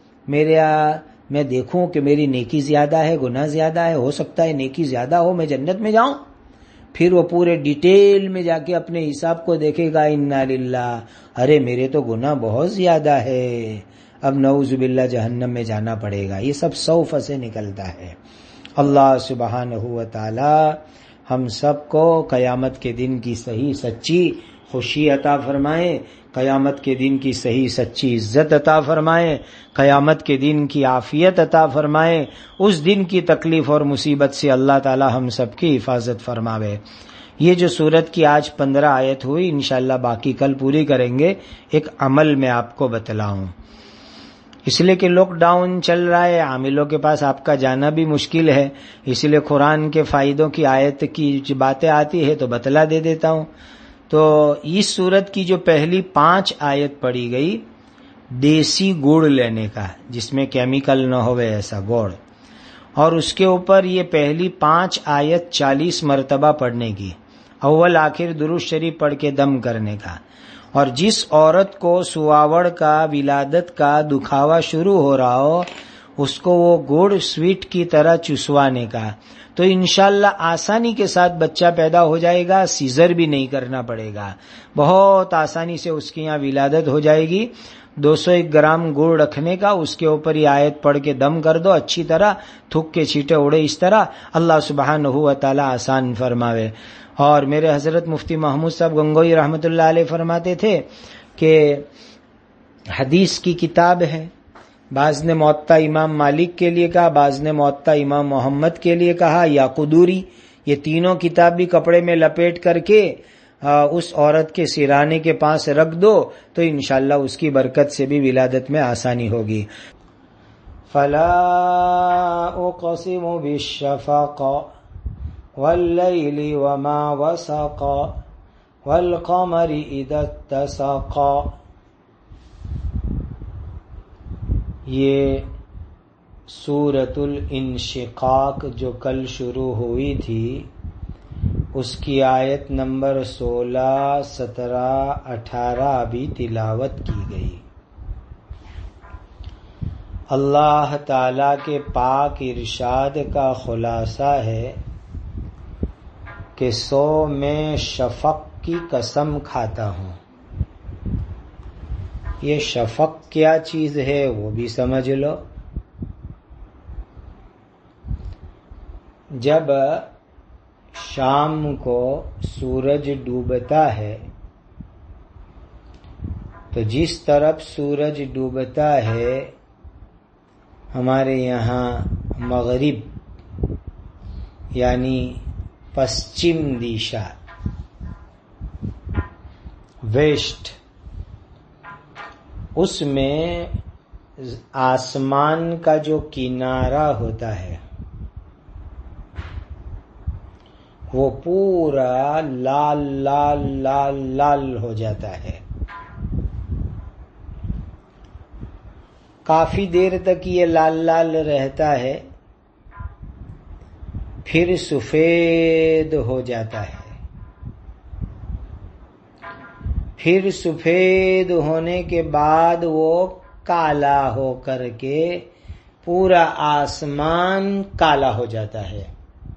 میں دیکھوں کہ میری نیکی زیادہ ہے گناہ زیادہ ہے, ہو سکتا ہے نیکی زیادہ ہو میں جنت میں جاؤں. پھر وہ پورے ڈیٹیل میں جا کے اپنے حساب کو دیکھے گا, انا للہ, ارے میرے تو گناہ بہت زیادہ ہے, اب نعوذ باللہ جہنم میں جانا پڑے گا. یہ سب سوف سے نکلتا ہے. اللہ سبحانہ و تعالی ہم سب کو قیامت کے دن کی صحیح سچی خوشی عطا فرمائے, قیامت کے دن کی صحیح سچی عزت عطا فرمائے, قیامت کے دن کی عافیت عطا فرمائے. اس دن کی تکلیف اور مصیبت سے اللہ تعالی ہم سب کی حفاظت فرماوے. یہ جو سورت کی آج 15 آیت ہوئی, انشاءاللہ باقی کل پوری کریں گے. ایک عمل میں آپ کو بتلاؤں, اس لیے کہ لاک ڈاؤن چل رہا ہے, عاملوں کے پاس آپ کا جانا بھی مشکل ہے, اس لیے قرآن کے فائدوں کی آیت کی باتیں آتی ہے تو بتلا دے دیتا ہوں. تو اس سورت کی جو پہلی 5 آیت پڑھی گئی, دیسی گڑ لینے کا جس میں کیمیکل نہ ہوئے ایسا گڑ, اور اس کے اوپر یہ پہلی 5 آیت 40 مرتبہ پڑھنے کی, اول آخر درود شریف پڑھ کے دم کرنے کا. اور جس عورت کو سواوڑ کا ولادت کا دکھاوا شروع ہو رہا ہو اس کو وہ گڑ سویٹ کی طرح چسوانے کا, تو انشاءاللہ آسانی کے ساتھ بچہ پیدا ہو جائے گا, سیزر بھی نہیں کرنا پڑے گا, بہت آسانی سے اس کی یہاں ولادت ہو جائے گی. 201 گرام گڑ رکھنے کا, اس کے اوپر یہ آیت پڑھ کے دم کر دو اچھی طرح, تھوک کے چھینٹے اڑے اس طرح. اللہ سبحانہ و تعالی آسان فرماوے. اور میرے حضرت مفتی محمود صاحب گنگوئی رحمۃ اللہ علیہ فرماتے تھے کہ حدیث کی کتاب ہے, بعض نے موطا امام مالک کے لیے کہا, بعض نے موطا امام محمد کے لیے کہا, یا قدوری, یہ تینوں کتاب بھی کپڑے میں لپیٹ کر کے اس عورت کے سرانے کے پاس رکھ دو تو انشاءاللہ اس کی برکت سے بھی ولادت میں آسانی ہوگی. فلا اقسم بالشفق واللیل وما وسق والقمر اذا اتسق. یہ سورۃ الانشقاق جو کل شروع ہوئی تھی اس کی آیت نمبر 16, 17, 18 ابھی تلاوت کی گئی. اللہ تعالی کے پاک ارشاد کا خلاصہ ہے کہ سو میں شفق کی قسم کھاتا ہوں. یہ شفق کیا چیز ہے وہ بھی سمجھ لو. جب شام کو سورج ڈوبتا ہے تو جس طرف سورج ڈوبتا ہے ہمارے یہاں مغرب یعنی پشچم دیشا, ویسٹ, اس میں آسمان کا جو کنارہ ہوتا ہے وہ پورا لال لال لال لال ہو جاتا ہے. کافی دیر تک یہ لال لال رہتا ہے, پھر سفید ہو جاتا ہے. پھر سفید ہونے کے بعد وہ کالا ہو کر کے پورا آسمان کالا ہو جاتا ہے.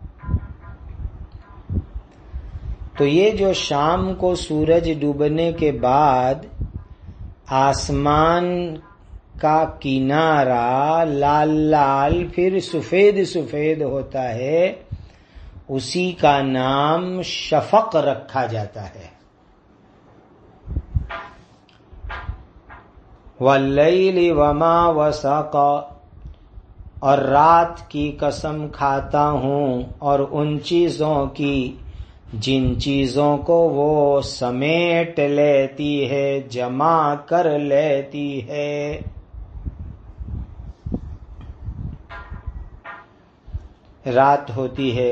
تو یہ جو شام کو سورج ڈوبنے کے بعد آسمان کا کنارہ لال لال پھر سفید سفید ہوتا ہے, اسی کا نام شفق رکھا جاتا ہے. واللیل وما وسق, اور رات کی قسم کھاتا ہوں اور ان چیزوں کی جن چیزوں کو وہ سمیٹ لیتی ہے, جمع کر لیتی ہے. رات ہوتی ہے،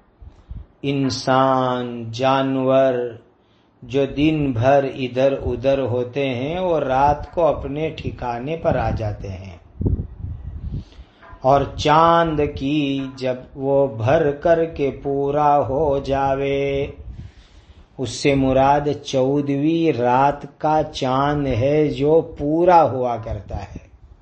انسان جانور جو دن بھر ادھر ادھر ہوتے ہیں وہ رات کو اپنے ٹھکانے پر آ جاتے ہیں، اور چاند کی جب وہ بھر کر کے پورا ہو جاوے، اس سے مراد 14ویں رات کا چاند ہے جو پورا ہوا کرتا ہے۔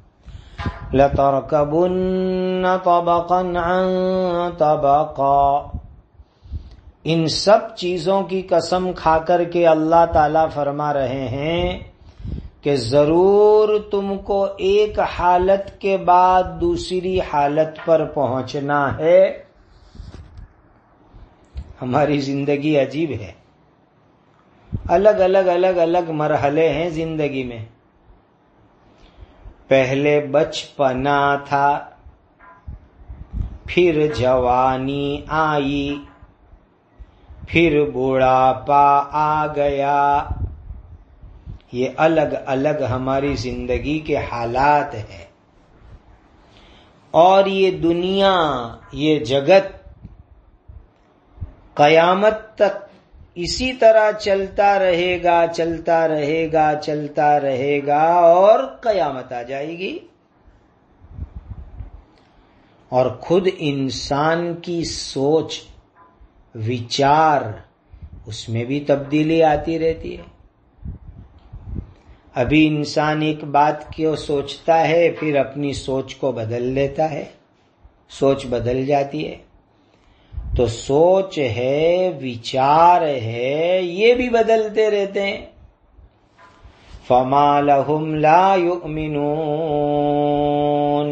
لَتَرْكَبُنَّ طَبَقًا عَن طَبَقٍ، ان سب چیزوں کی قسم کھا کر کے اللہ تعالیٰ فرما رہے ہیں کہ ضرور تم کو ایک حالت کے بعد دوسری حالت پر پہنچنا ہے۔ ہماری زندگی عجیب ہے، الگ الگ مرحلے ہیں زندگی میں۔ پہلے بچپنا تھا، پھر جوانی آئی، پھر بوڑھاپا آ گیا۔ یہ الگ الگ ہماری زندگی کے حالات ہیں، اور یہ دنیا، یہ جگت قیامت تک اسی طرح چلتا رہے گا، چلتا رہے گا، چلتا رہے گا، اور قیامت آ جائے گی۔ اور خود انسان کی سوچ، وچار، اس میں بھی تبدیلی آتی رہتی ہے۔ ابھی انسان ایک بات کو سوچتا ہے، پھر اپنی سوچ کو بدل لیتا ہے، سوچ بدل جاتی ہے۔ تو سوچ ہے، وچار ہے، یہ بھی بدلتے رہتے ہیں۔ فَمَا لَهُمْ لَا يُؤْمِنُونَ،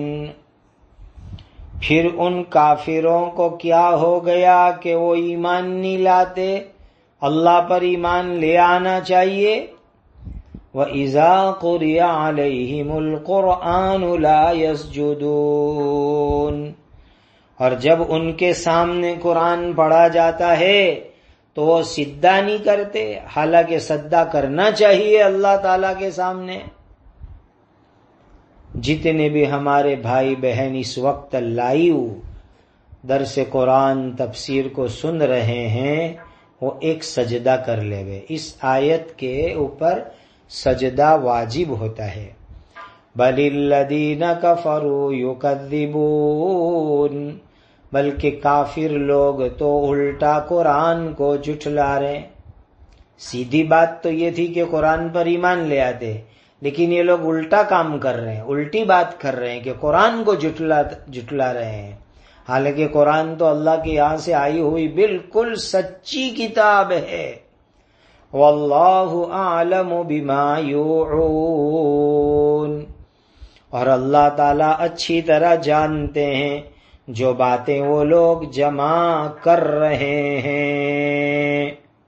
پھر ان کافروں کو کیا ہو گیا کہ وہ ایمان نہیں لاتے؟ اللہ پر ایمان لے آنا چاہیے۔ وَإِذَا قُرِئَ عَلَيْهِمُ الْقُرْآنُ لَا يَسْجُدُونَ، اور جب ان کے سامنے قرآن پڑھا جاتا ہے تو وہ سجدہ نہیں کرتے، حالانکہ سجدہ کرنا چاہیے اللہ تعالیٰ کے سامنے۔ جتنے بھی ہمارے بھائی بہن اس وقت لائیو درس قرآن تفسیر کو سن رہے ہیں، وہ ایک سجدہ کر لے گئے۔ اس آیت کے اوپر سجدہ واجب ہوتا ہے۔ بَلِ الَّذِينَ كَفَرُوا يُكَذِّبُونَ، بلکہ کافر لوگ تو الٹا قرآن کو جھٹلا رہے ہیں۔ سیدھی بات تو یہ تھی کہ قرآن پر ایمان لے آتے، لیکن یہ لوگ الٹا کام کر رہے ہیں، الٹی بات کر رہے ہیں کہ قرآن کو جھٹلا رہے ہیں، حالانکہ قرآن تو اللہ کے یہاں سے آئی ہوئی بالکل سچی کتاب ہے۔ واللہ اعلم بما یوعون، اور اللہ تعالیٰ اچھی طرح جانتے ہیں جو باتیں وہ لوگ جمع کر رہے ہیں۔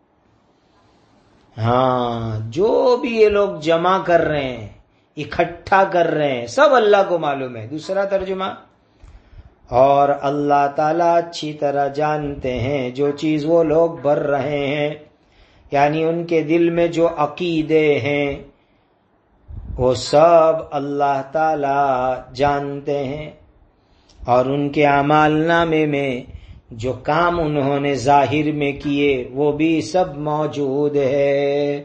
ہاں، جو بھی یہ لوگ جمع کر رہے ہیں، اکٹھا کر رہے ہیں، سب اللہ کو معلوم ہے۔ دوسرا ترجمہ، اور اللہ تعالیٰ اچھی طرح جانتے ہیں جو چیز وہ لوگ بھر رہے ہیں، یعنی ان کے دل میں جو عقیدے ہیں وہ سب اللہ تعالیٰ جانتے ہیں، اور ان کے اعمال نامے میں جو کام انہوں نے ظاہر میں کیے وہ بھی سب موجود ہے۔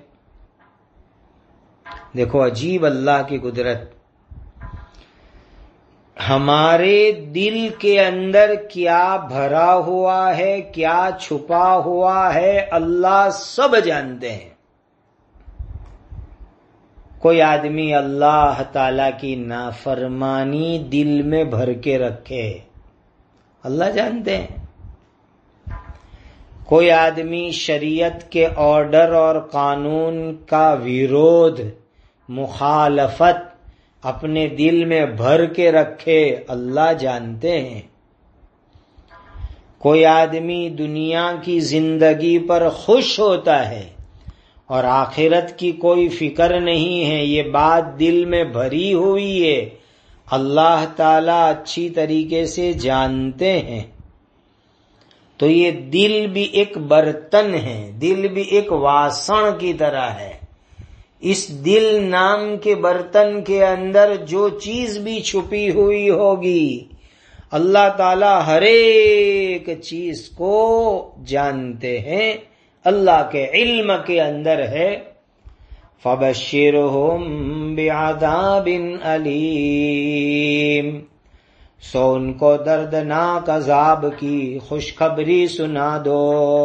دیکھو عجیب اللہ کی قدرت، ہمارے دل کے اندر کیا بھرا ہوا ہے، کیا چھپا ہوا ہے، اللہ سب جانتے ہیں۔ کوئی آدمی اللہ تعالی کی نافرمانی دل میں بھر کے رکھے، اللہ جانتے ہیں۔ کوئی آدمی شریعت کے آرڈر اور قانون کا ویرودھ، مخالفت اپنے دل میں بھر کے رکھے، اللہ جانتے ہیں۔ کوئی آدمی دنیا کی زندگی پر خوش ہوتا ہے اور آخرت کی کوئی فکر نہیں ہے، یہ بات دل میں بھری ہوئی ہے، اللہ تعالیٰ اچھی طریقے سے جانتے ہیں۔ تو یہ دل بھی ایک برتن ہے، دل بھی ایک واسن کی طرح ہے۔ اس دل نام کے برتن کے اندر جو چیز بھی چھپی ہوئی ہوگی، اللہ تعالی ہر ایک چیز کو جانتے ہیں، اللہ کے علم کے اندر ہے۔ فَبَشِّرْهُم بِعَذَابٍ أَلِيمٍ، سو ان کو دردناک عذاب کی خوشخبری سنا دو۔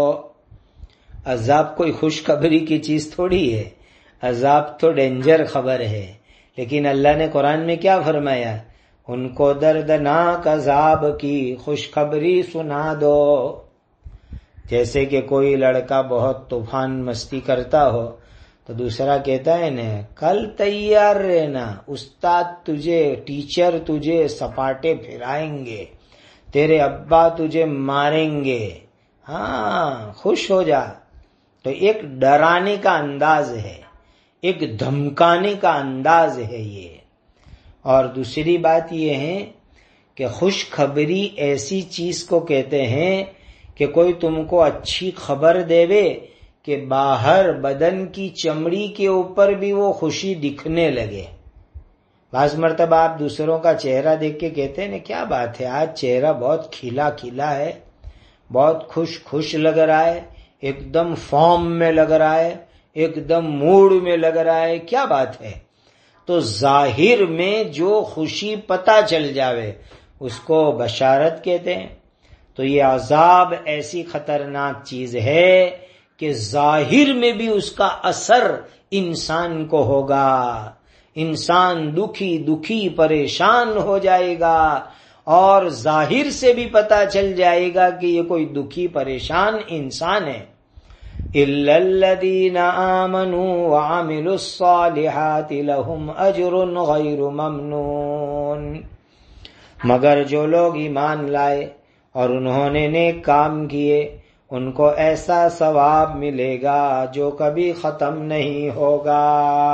عذاب کوئی خوشخبری کی چیز تھوڑی ہے، عذاب تو ڈینجر خبر ہے، لیکن اللہ نے قرآن میں کیا فرمایا؟ ان کو دردناک عذاب کی خوشخبری سنا دو۔ جیسے کہ کوئی لڑکا بہت طوفان مستی کرتا ہو تو دوسرا کہتا ہے نا، کل تیار رہنا، استاد تجھے، ٹیچر تجھے سپاٹے پھرائیں گے، تیرے ابا تجھے ماریں گے، ہاں خوش ہو جا۔ تو ایک ڈرانے کا انداز ہے، ایک دھمکانے کا انداز ہے یہ۔ اور دوسری بات یہ ہے کہ خوشخبری ایسی چیز کو کہتے ہیں کہ کوئی تم کو اچھی خبر دے کہ باہر بدن کی چمڑی کے اوپر بھی وہ خوشی دکھنے لگے۔ بعض مرتبہ آپ دوسروں کا چہرہ دیکھ کے کہتے ہیں نا، کیا بات ہے آج چہرہ بہت کھلا کھلا ہے، بہت خوش لگ رہا ہے، ایک دم فارم میں لگ رہا ہے، ایک دم موڈ میں لگ رہا ہے، کیا بات ہے؟ تو ظاہر میں جو خوشی پتہ چل جاوے اس کو بشارت کہتے ہیں۔ تو یہ عذاب ایسی خطرناک چیز ہے کہ ظاہر میں بھی اس کا اثر انسان کو ہوگا، انسان دکھی پریشان ہو جائے گا، اور ظاہر سے بھی پتہ چل جائے گا کہ یہ کوئی دکھی پریشان انسان ہے۔ إِلَّا الَّذِينَ آمَنُوا وَعَمِلُوا الصَّالِحَاتِ لَهُمْ أَجْرٌ غَيْرُ مَمْنُونٍ، مگر جو لوگ ایمان لائے اور انہوں نے نیک کام کیے، ان کو ایسا ثواب ملے گا جو کبھی ختم نہیں ہوگا۔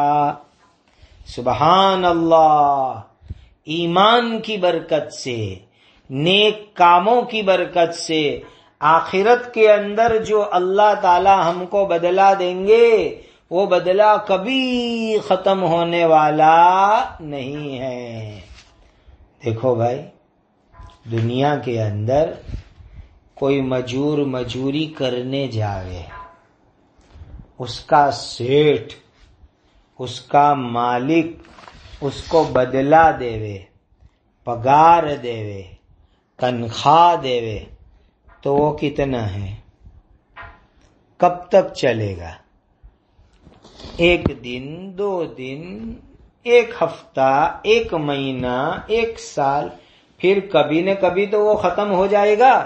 سبحان اللہ، ایمان کی برکت سے، نیک کاموں کی برکت سے آخرت کے اندر جو اللہ تعالی ہم کو بدلہ دیں گے وہ بدلہ کبھی ختم ہونے والا نہیں ہے۔ دیکھو بھائی، دنیا کے اندر کوئی مجوری کرنے جاوے، اس کا سیٹھ، اس کا مالک اس کو بدلہ دیوے، پگار دیوے، تنخواہ دیوے، تو وہ کتنا ہے؟ کب تک چلے گا؟ ایک دن، 2 دن، 1 ہفتہ، 1 مہینہ، 1 سال، پھر کبھی نہ کبھی تو وہ ختم ہو جائے گا۔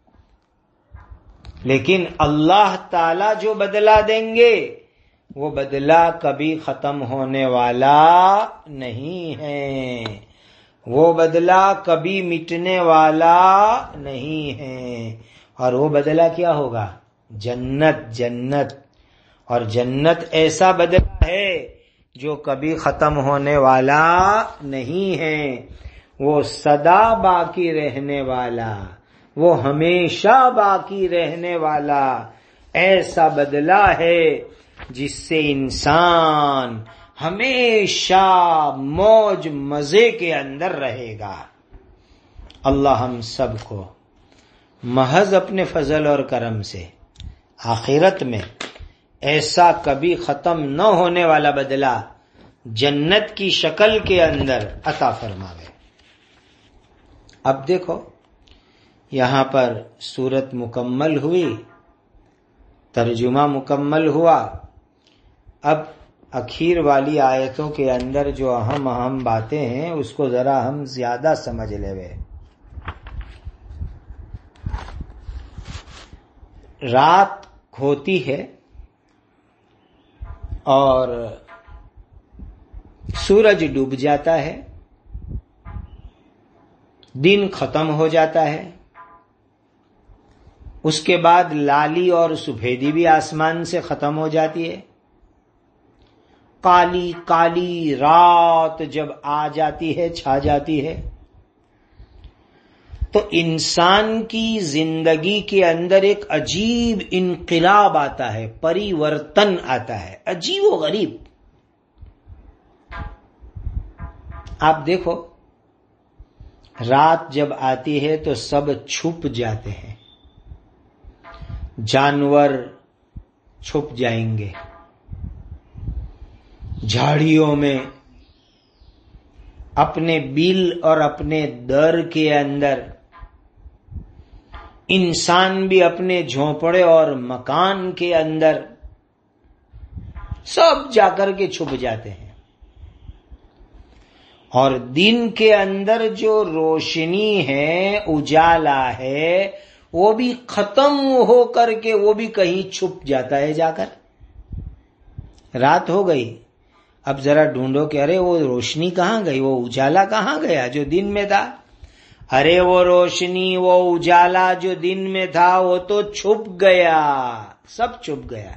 لیکن اللہ تعالی جو بدلہ دیں گے وہ بدلہ کبھی ختم ہونے والا نہیں ہے، وہ بدلہ کبھی مٹنے والا نہیں ہے۔ اور وہ بدلہ کیا ہوگا؟ جنت۔ اور جنت ایسا بدلہ ہے جو کبھی ختم ہونے والا نہیں ہے، وہ سدا باقی رہنے والا، وہ ہمیشہ باقی رہنے والا ایسا بدلہ ہے جس سے انسان ہمیشہ موج مزے کے اندر رہے گا۔ اللہ ہم سب کو محض اپنے فضل اور کرم سے آخرت میں ایسا کبھی ختم نہ ہونے والا بدلہ جنت کی شکل کے اندر عطا فرماوے۔ اب دیکھو، یہاں پر سورت مکمل ہوئی، ترجمہ مکمل ہوا۔ اب اخیر والی آیتوں کے اندر جو اہم باتیں ہیں اس کو ذرا ہم زیادہ سمجھ لے۔ رات ہوتی ہے اور سورج ڈوب جاتا ہے، دن ختم ہو جاتا ہے، اس کے بعد لالی اور سفیدی بھی آسمان سے ختم ہو جاتی ہے۔ کالی کالی رات جب آ جاتی ہے، چھا جاتی ہے، تو انسان کی زندگی کے اندر ایک عجیب انقلاب آتا ہے، پریورتن آتا ہے، عجیب و غریب۔ آپ دیکھو، رات جب آتی ہے تو سب چھپ جاتے ہیں، جانور چھپ جائیں گے جھاڑیوں میں، اپنے بیل اور اپنے در کے اندر، انسان بھی اپنے جھونپڑے اور مکان کے اندر، سب جا کر کے چھپ جاتے ہیں۔ اور دن کے اندر جو روشنی ہے، اجالا ہے، وہ بھی ختم ہو کر کے وہ بھی کہیں چھپ جاتا ہے جا کر۔ رات ہو گئی، اب ذرا ڈھونڈو کہ ارے وہ روشنی کہاں گئی، وہ اجالا کہاں گیا جو دن میں تھا؟ ارے وہ روشنی، وہ اجالا جو دن میں تھا وہ تو چھپ گیا، سب چھپ گیا۔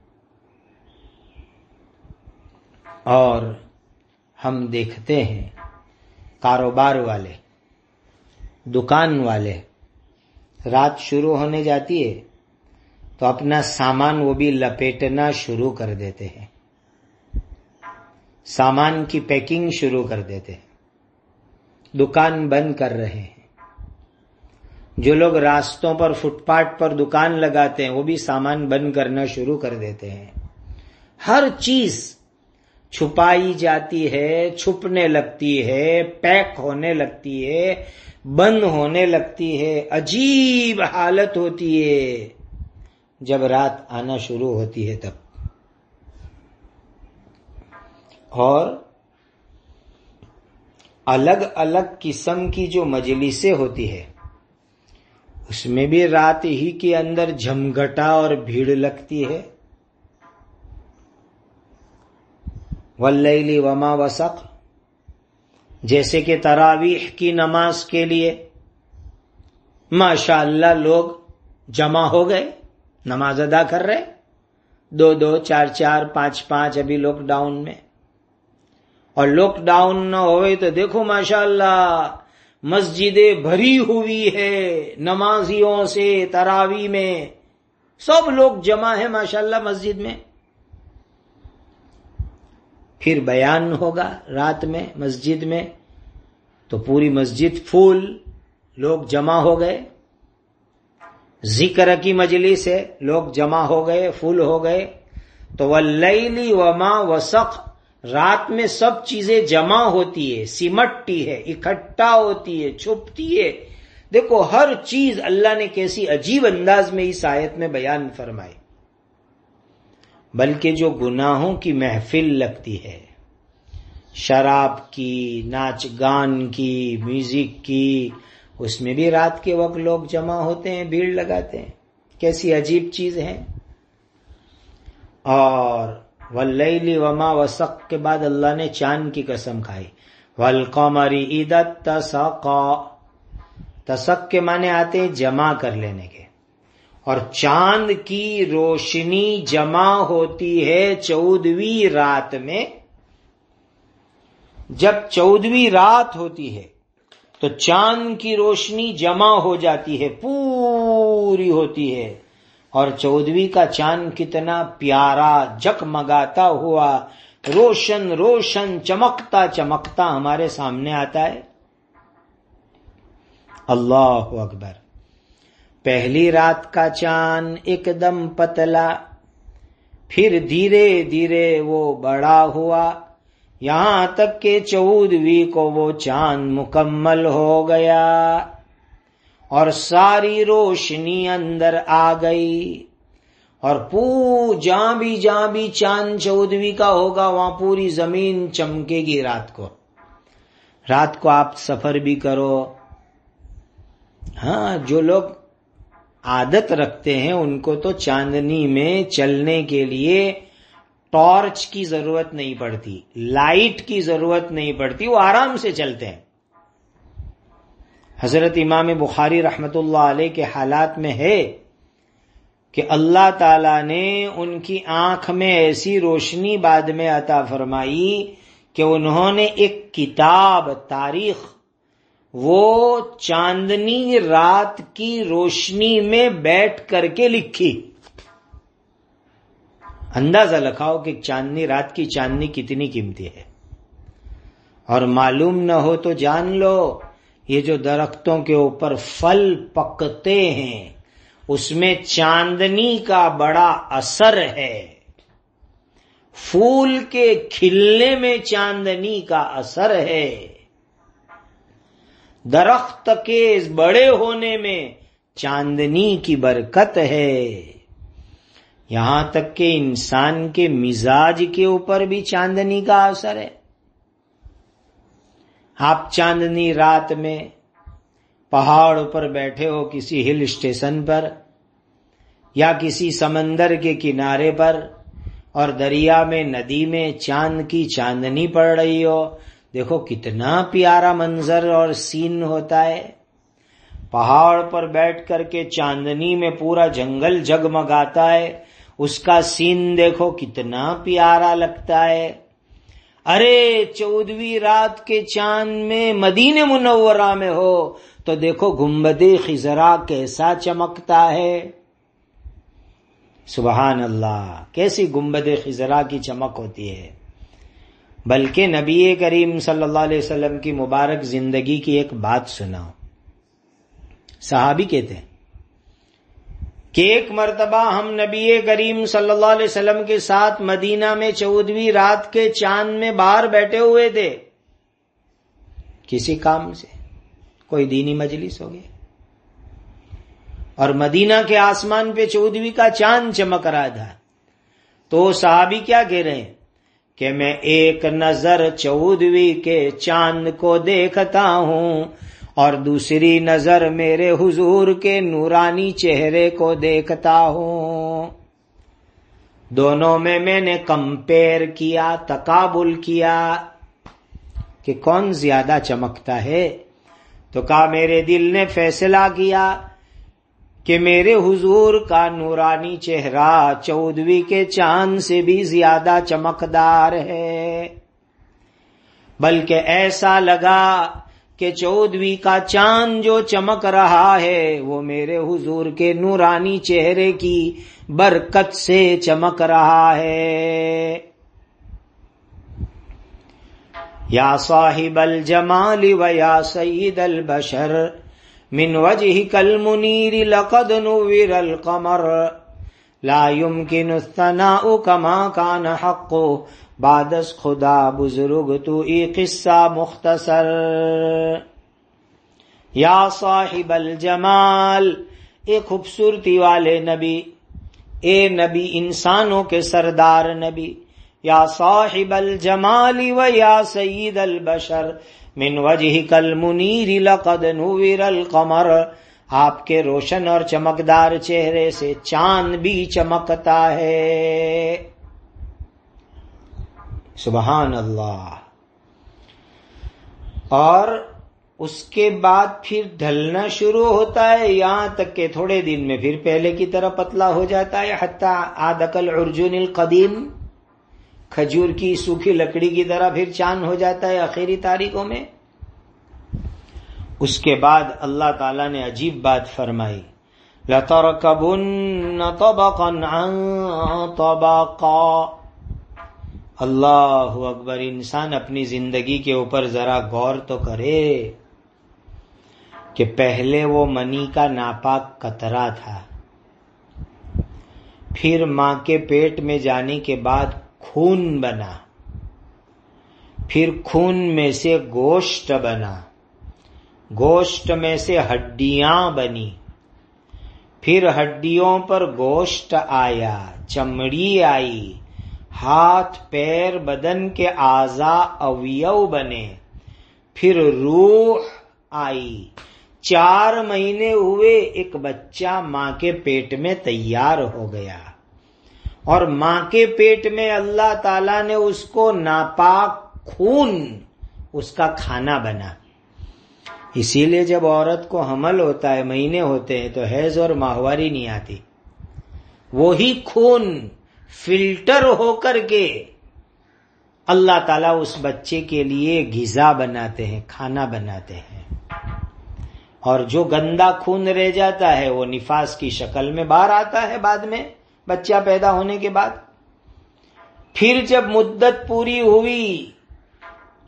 اور ہم دیکھتے ہیں کاروبار والے، دکان والے، رات شروع ہونے جاتی ہے تو اپنا سامان وہ بھی لپیٹنا شروع کر دیتے ہیں، سامان کی پیکنگ شروع کر دیتے ہیں، دکان بند کر رہے ہیں۔ جو لوگ راستوں پر، فٹ پاتھ پر دکان لگاتے ہیں وہ بھی سامان بند کرنا شروع کر دیتے ہیں۔ ہر چیز چھپائی جاتی ہے، چھپنے لگتی ہے، پیک ہونے لگتی ہے، بند ہونے لگتی ہے۔ عجیب حالت ہوتی ہے جب رات آنا شروع ہوتی ہے تب۔ اور الگ الگ قسم کی جو مجلسیں ہوتی ہے اس میں بھی رات ہی کے اندر جھمگھٹا اور بھیڑ لگتی ہے۔ واللیل وما وسق، جیسے کہ تراویح کی نماز کے لیے ماشاءاللہ لوگ جمع ہو گئے، نماز ادا کر رہے، 2-2 4-4 5-5 ابھی لاک ڈاؤن میں۔ اور لاک ڈاؤن نہ ہوئے تو دیکھو ماشاءاللہ مسجدیں بھری ہوئی ہے نمازیوں سے، تراویح میں سب لوگ جمع ہیں ماشاءاللہ مسجد میں۔ پھر بیان ہوگا رات میں مسجد میں تو پوری مسجد فل، لوگ جمع ہو گئے۔ ذکر کی مجلس ہے، لوگ جمع ہو گئے، فل ہو گئے۔ تو واللیل وما وسق، رات میں سب چیزیں جمع ہوتی ہے، سمٹتی ہے، اکٹھا ہوتی ہے، چھپتی ہے۔ دیکھو ہر چیز اللہ نے کیسی عجیب انداز میں اس آیت میں بیان فرمائی۔ بلکہ جو گناہوں کی محفل لگتی ہے، شراب کی، ناچ گان کی، میوزک کی، اس میں بھی رات کے وقت لوگ جمع ہوتے ہیں، بھیڑ لگاتے ہیں۔ کیسی عجیب چیز ہے۔ اور واللیل وما وسق کے بعد اللہ نے چاند کی قسم کھائی، والقمر اذا اتسق۔ تسق کے معنی آتے ہیں جمع کر لینے کے، اور چاند کی روشنی جمع ہوتی ہے 14ویں رات میں۔ جب 14ویں رات ہوتی ہے تو چاند کی روشنی جمع ہو جاتی ہے، پوری ہوتی ہے، اور 14ویں کا چاند کتنا پیارا جگمگاتا ہوا، روشن روشن، چمکتا چمکتا ہمارے سامنے آتا ہے۔ اللہ اکبر۔ پہلی رات کا چاند ایک دم پتلا، پھر دھیرے دھیرے وہ بڑا ہوا، یہاں تک کہ 14ویں کو وہ چاند مکمل ہو گیا اور ساری روشنی اندر آ گئی۔ اور جہاں بھی چاند 14ویں کا ہوگا وہاں پوری زمین چمکے گی۔ رات کو آپ سفر بھی کرو، ہاں جو لوگ عادت رکھتے ہیں ان کو تو چاندنی میں چلنے کے لیے ٹارچ کی ضرورت نہیں پڑتی، لائٹ کی ضرورت نہیں پڑتی، وہ آرام سے چلتے ہیں۔ حضرت امام بخاری رحمت اللہ علیہ کے حالات میں ہے کہ اللہ تعالیٰ نے ان کی آنکھ میں ایسی روشنی بعد میں عطا فرمائی کہ انہوں نے ایک کتاب تاریخ وہ چاندنی رات کی روشنی میں بیٹھ کر کے لکھی۔ اندازہ لگاؤ کہ چاندنی رات کی چاندنی کتنی قیمتی ہے، اور معلوم نہ ہو تو جان لو یہ جو درختوں کے اوپر پھل پکتے ہیں اس میں چاندنی کا بڑا اثر ہے، پھول کے کھلنے میں چاندنی کا اثر ہے، درخت کے بڑے ہونے میں چاندنی کی برکت ہے، یہاں تک کہ انسان کے مزاج کے اوپر بھی چاندنی کا اثر ہے۔ آپ چاندنی رات میں پہاڑ پر بیٹھے ہو کسی ہل اسٹیشن پر یا کسی سمندر کے کنارے پر اور دریا میں ندی میں چاند کی چاندنی پڑ رہی ہو، دیکھو کتنا پیارا منظر اور سین ہوتا ہے۔ پہاڑ پر بیٹھ کر کے چاندنی میں پورا جنگل جگمگاتا ہے، اس کا سین دیکھو کتنا پیارا لگتا ہے۔ ارے 14ویں رات کے چاند میں مدینہ منورہ میں ہو تو دیکھو گنبد خضرا کیسا چمکتا ہے، سبحان اللہ، کیسی گنبد خضرا کی چمک ہوتی ہے۔ بلکہ نبی کریم صلی اللہ علیہ وسلم کی مبارک زندگی کی ایک بات سناؤ۔ صحابی کہتے ہیں کہ ایک مرتبہ ہم نبی کریم صلی اللہ علیہ وسلم کے ساتھ مدینہ میں 14ویں رات کے چاند میں باہر بیٹھے ہوئے تھے، کسی کام سے، کوئی دینی مجلس ہو گیا، اور مدینہ کے آسمان پہ 14ویں کا چاند چمک رہا تھا، تو صحابی کیا کہہ رہے ہیں کہ میں ایک نظر 14ویں کے چاند کو دیکھتا ہوں اور دوسری نظر میرے حضور کے نورانی چہرے کو دیکھتا ہوں، دونوں میں نے کمپیر کیا، تقابل کیا کہ کون زیادہ چمکتا ہے، تو کہا میرے دل نے فیصلہ کیا کہ میرے حضور کا نورانی چہرہ 14ویں کے چاند سے بھی زیادہ چمکدار ہے، بلکہ ایسا لگا کہ 14ویں کا چاند جو چمک رہا ہے وہ میرے حضور کے نورانی چہرے کی برکت سے چمک رہا ہے۔ یا صاحب الجمال و یا سید البشر من وجهك المنیر لقد نور القمر لا يمكن الثناء كما كان حق بعد از خدا بزرگ تو ای قصہ مختصر۔ یا صاحب الجمال، اے خوبصورتی والے نبی، اے نبی انسانوں کے سردار نبی، یا صاحب الجمال و یا سید البشر من وجهك المنیر لقد نور القمر، آپ کے روشن اور چمکدار چہرے سے چاند بھی چمکتا ہے، سبحان اللہ۔ اور اس کے بعد پھر ڈھلنا شروع ہوتا ہے، یہاں تک کہ تھوڑے دن میں پھر پہلے کی طرح پتلا ہو جاتا ہے، حتی عاد کالعرجون القدیم، کھجور کی سوکھی لکڑی کی طرح پھر چاند ہو جاتا ہے آخری تاریخوں میں۔ اس کے بعد اللہ تعالیٰ نے عجیب بات فرمائی، لَتَرْكَبُنَّ طَبَقًا عَن طَبَقٍ۔ اللہ اکبر، انسان اپنی زندگی کے اوپر ذرا غور تو کرے کہ پہلے وہ منی کا ناپاک قطرہ تھا، پھر ماں کے پیٹ میں جانے کے بعد خون بنا، پھر خون میں سے گوشت بنا، گوشت میں سے ہڈیاں بنی، پھر ہڈیوں پر گوشت آیا، چمڑی آئی، ہاتھ پیر بدن کے اعضاء اویو بنے، پھر روح آئی، 4 مہینے ہوئے ایک بچہ ماں کے پیٹ میں تیار ہو گیا، اور ماں کے پیٹ میں اللہ تعالیٰ نے اس کو ناپاک خون اس کا کھانا بنا۔ اسی لیے جب عورت کو حمل ہوتا ہے، مہینے ہوتے ہیں، تو حیض اور ماہواری نہیں آتی، وہی خون فلٹر ہو کر کے اللہ تعالیٰ اس بچے کے لیے غذا بناتے ہیں، کھانا بناتے ہیں، اور جو گندا خون رہ جاتا ہے وہ نفاس کی شکل میں باہر آتا ہے بعد میں بچہ پیدا ہونے کے بعد۔ پھر جب مدت پوری ہوئی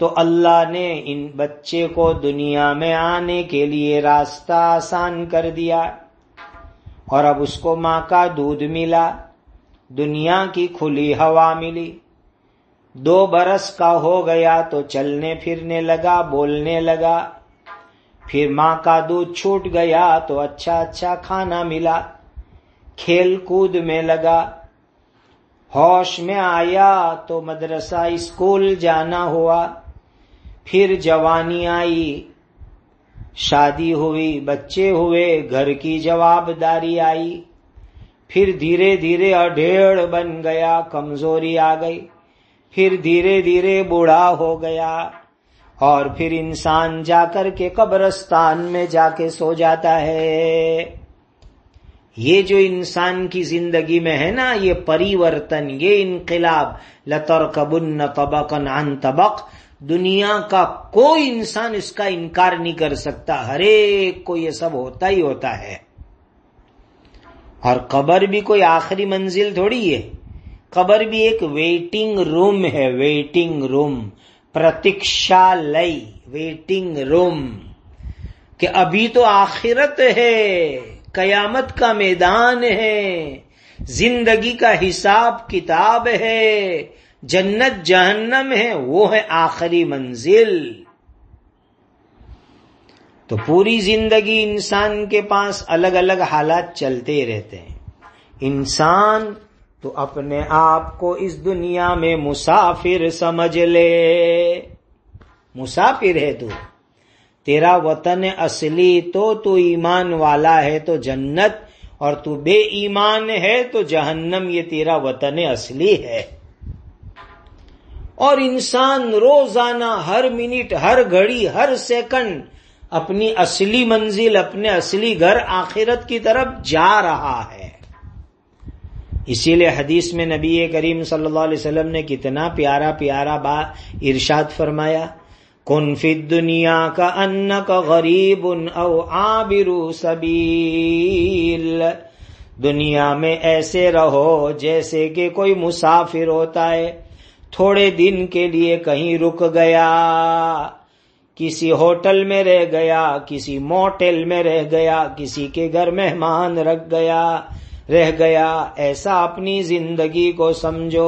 تو اللہ نے ان بچے کو دنیا میں آنے کے لیے راستہ آسان کر دیا، اور اب اس کو ماں کا دودھ ملا، دنیا کی کھلی ہوا ملی، 2 برس کا ہو گیا تو چلنے پھرنے لگا، بولنے لگا، پھر ماں کا دودھ چھوٹ گیا تو اچھا اچھا کھانا ملا، کھیل کود میں لگا، ہوش میں آیا تو مدرسہ اسکول جانا ہوا، پھر جوانی آئی، شادی ہوئی، بچے ہوئے، گھر کی جواب داری آئی، پھر دھیرے دھیرے اڈھیڑ بن گیا، کمزوری آ گئی، پھر دھیرے دھیرے بوڑھا ہو گیا، اور پھر انسان جا کر کے قبرستان میں جا کے سو جاتا ہے۔ یہ جو انسان کی زندگی میں ہے نا، یہ پریورتن، یہ انقلاب، لَتَرْكَبُنَّ طَبَقًا عَنْ طَبَقٍ، دنیا کا کوئی انسان اس کا انکار نہیں کر سکتا، ہر ایک کو یہ سب ہوتا ہی ہوتا ہے۔ اور قبر بھی کوئی آخری منزل تھوڑی ہے، قبر بھی ایک ویٹنگ روم ہے، ویٹنگ روم، پرتکشالئی، ویٹنگ روم، کہ ابھی تو آخرت ہے، قیامت کا میدان ہے، زندگی کا حساب کتاب ہے، جنت جہنم ہے، وہ ہے آخری منزل۔ تو پوری زندگی انسان کے پاس الگ الگ حالات چلتے رہتے ہیں۔ انسان تو اپنے آپ کو اس دنیا میں مسافر سمجھ لے، مسافر ہے تو، تیرا وطن اصلی تو ایمان والا ہے تو جنت، اور تو بے ایمان ہے تو جہنم، یہ تیرا وطن اصلی ہے۔ اور انسان روزانہ، ہر منٹ، ہر گھڑی، ہر سیکنڈ اپنی اصلی منزل، اپنے اصلی گھر آخرت کی طرف جا رہا ہے۔ اسی لیے حدیث میں نبی کریم صلی اللہ علیہ وسلم نے کتنا پیارا پیارا ارشاد فرمایا، کن فی الدنیا کأنک غریب او عابر سبیل، دنیا میں ایسے رہو جیسے کہ کوئی مسافر ہوتا ہے، تھوڑے دن کے لیے کہیں رک گیا، کسی ہوٹل میں رہ گیا، کسی موٹل میں رہ گیا، کسی کے گھر مہمان رہ گیا، ایسا اپنی زندگی کو سمجھو۔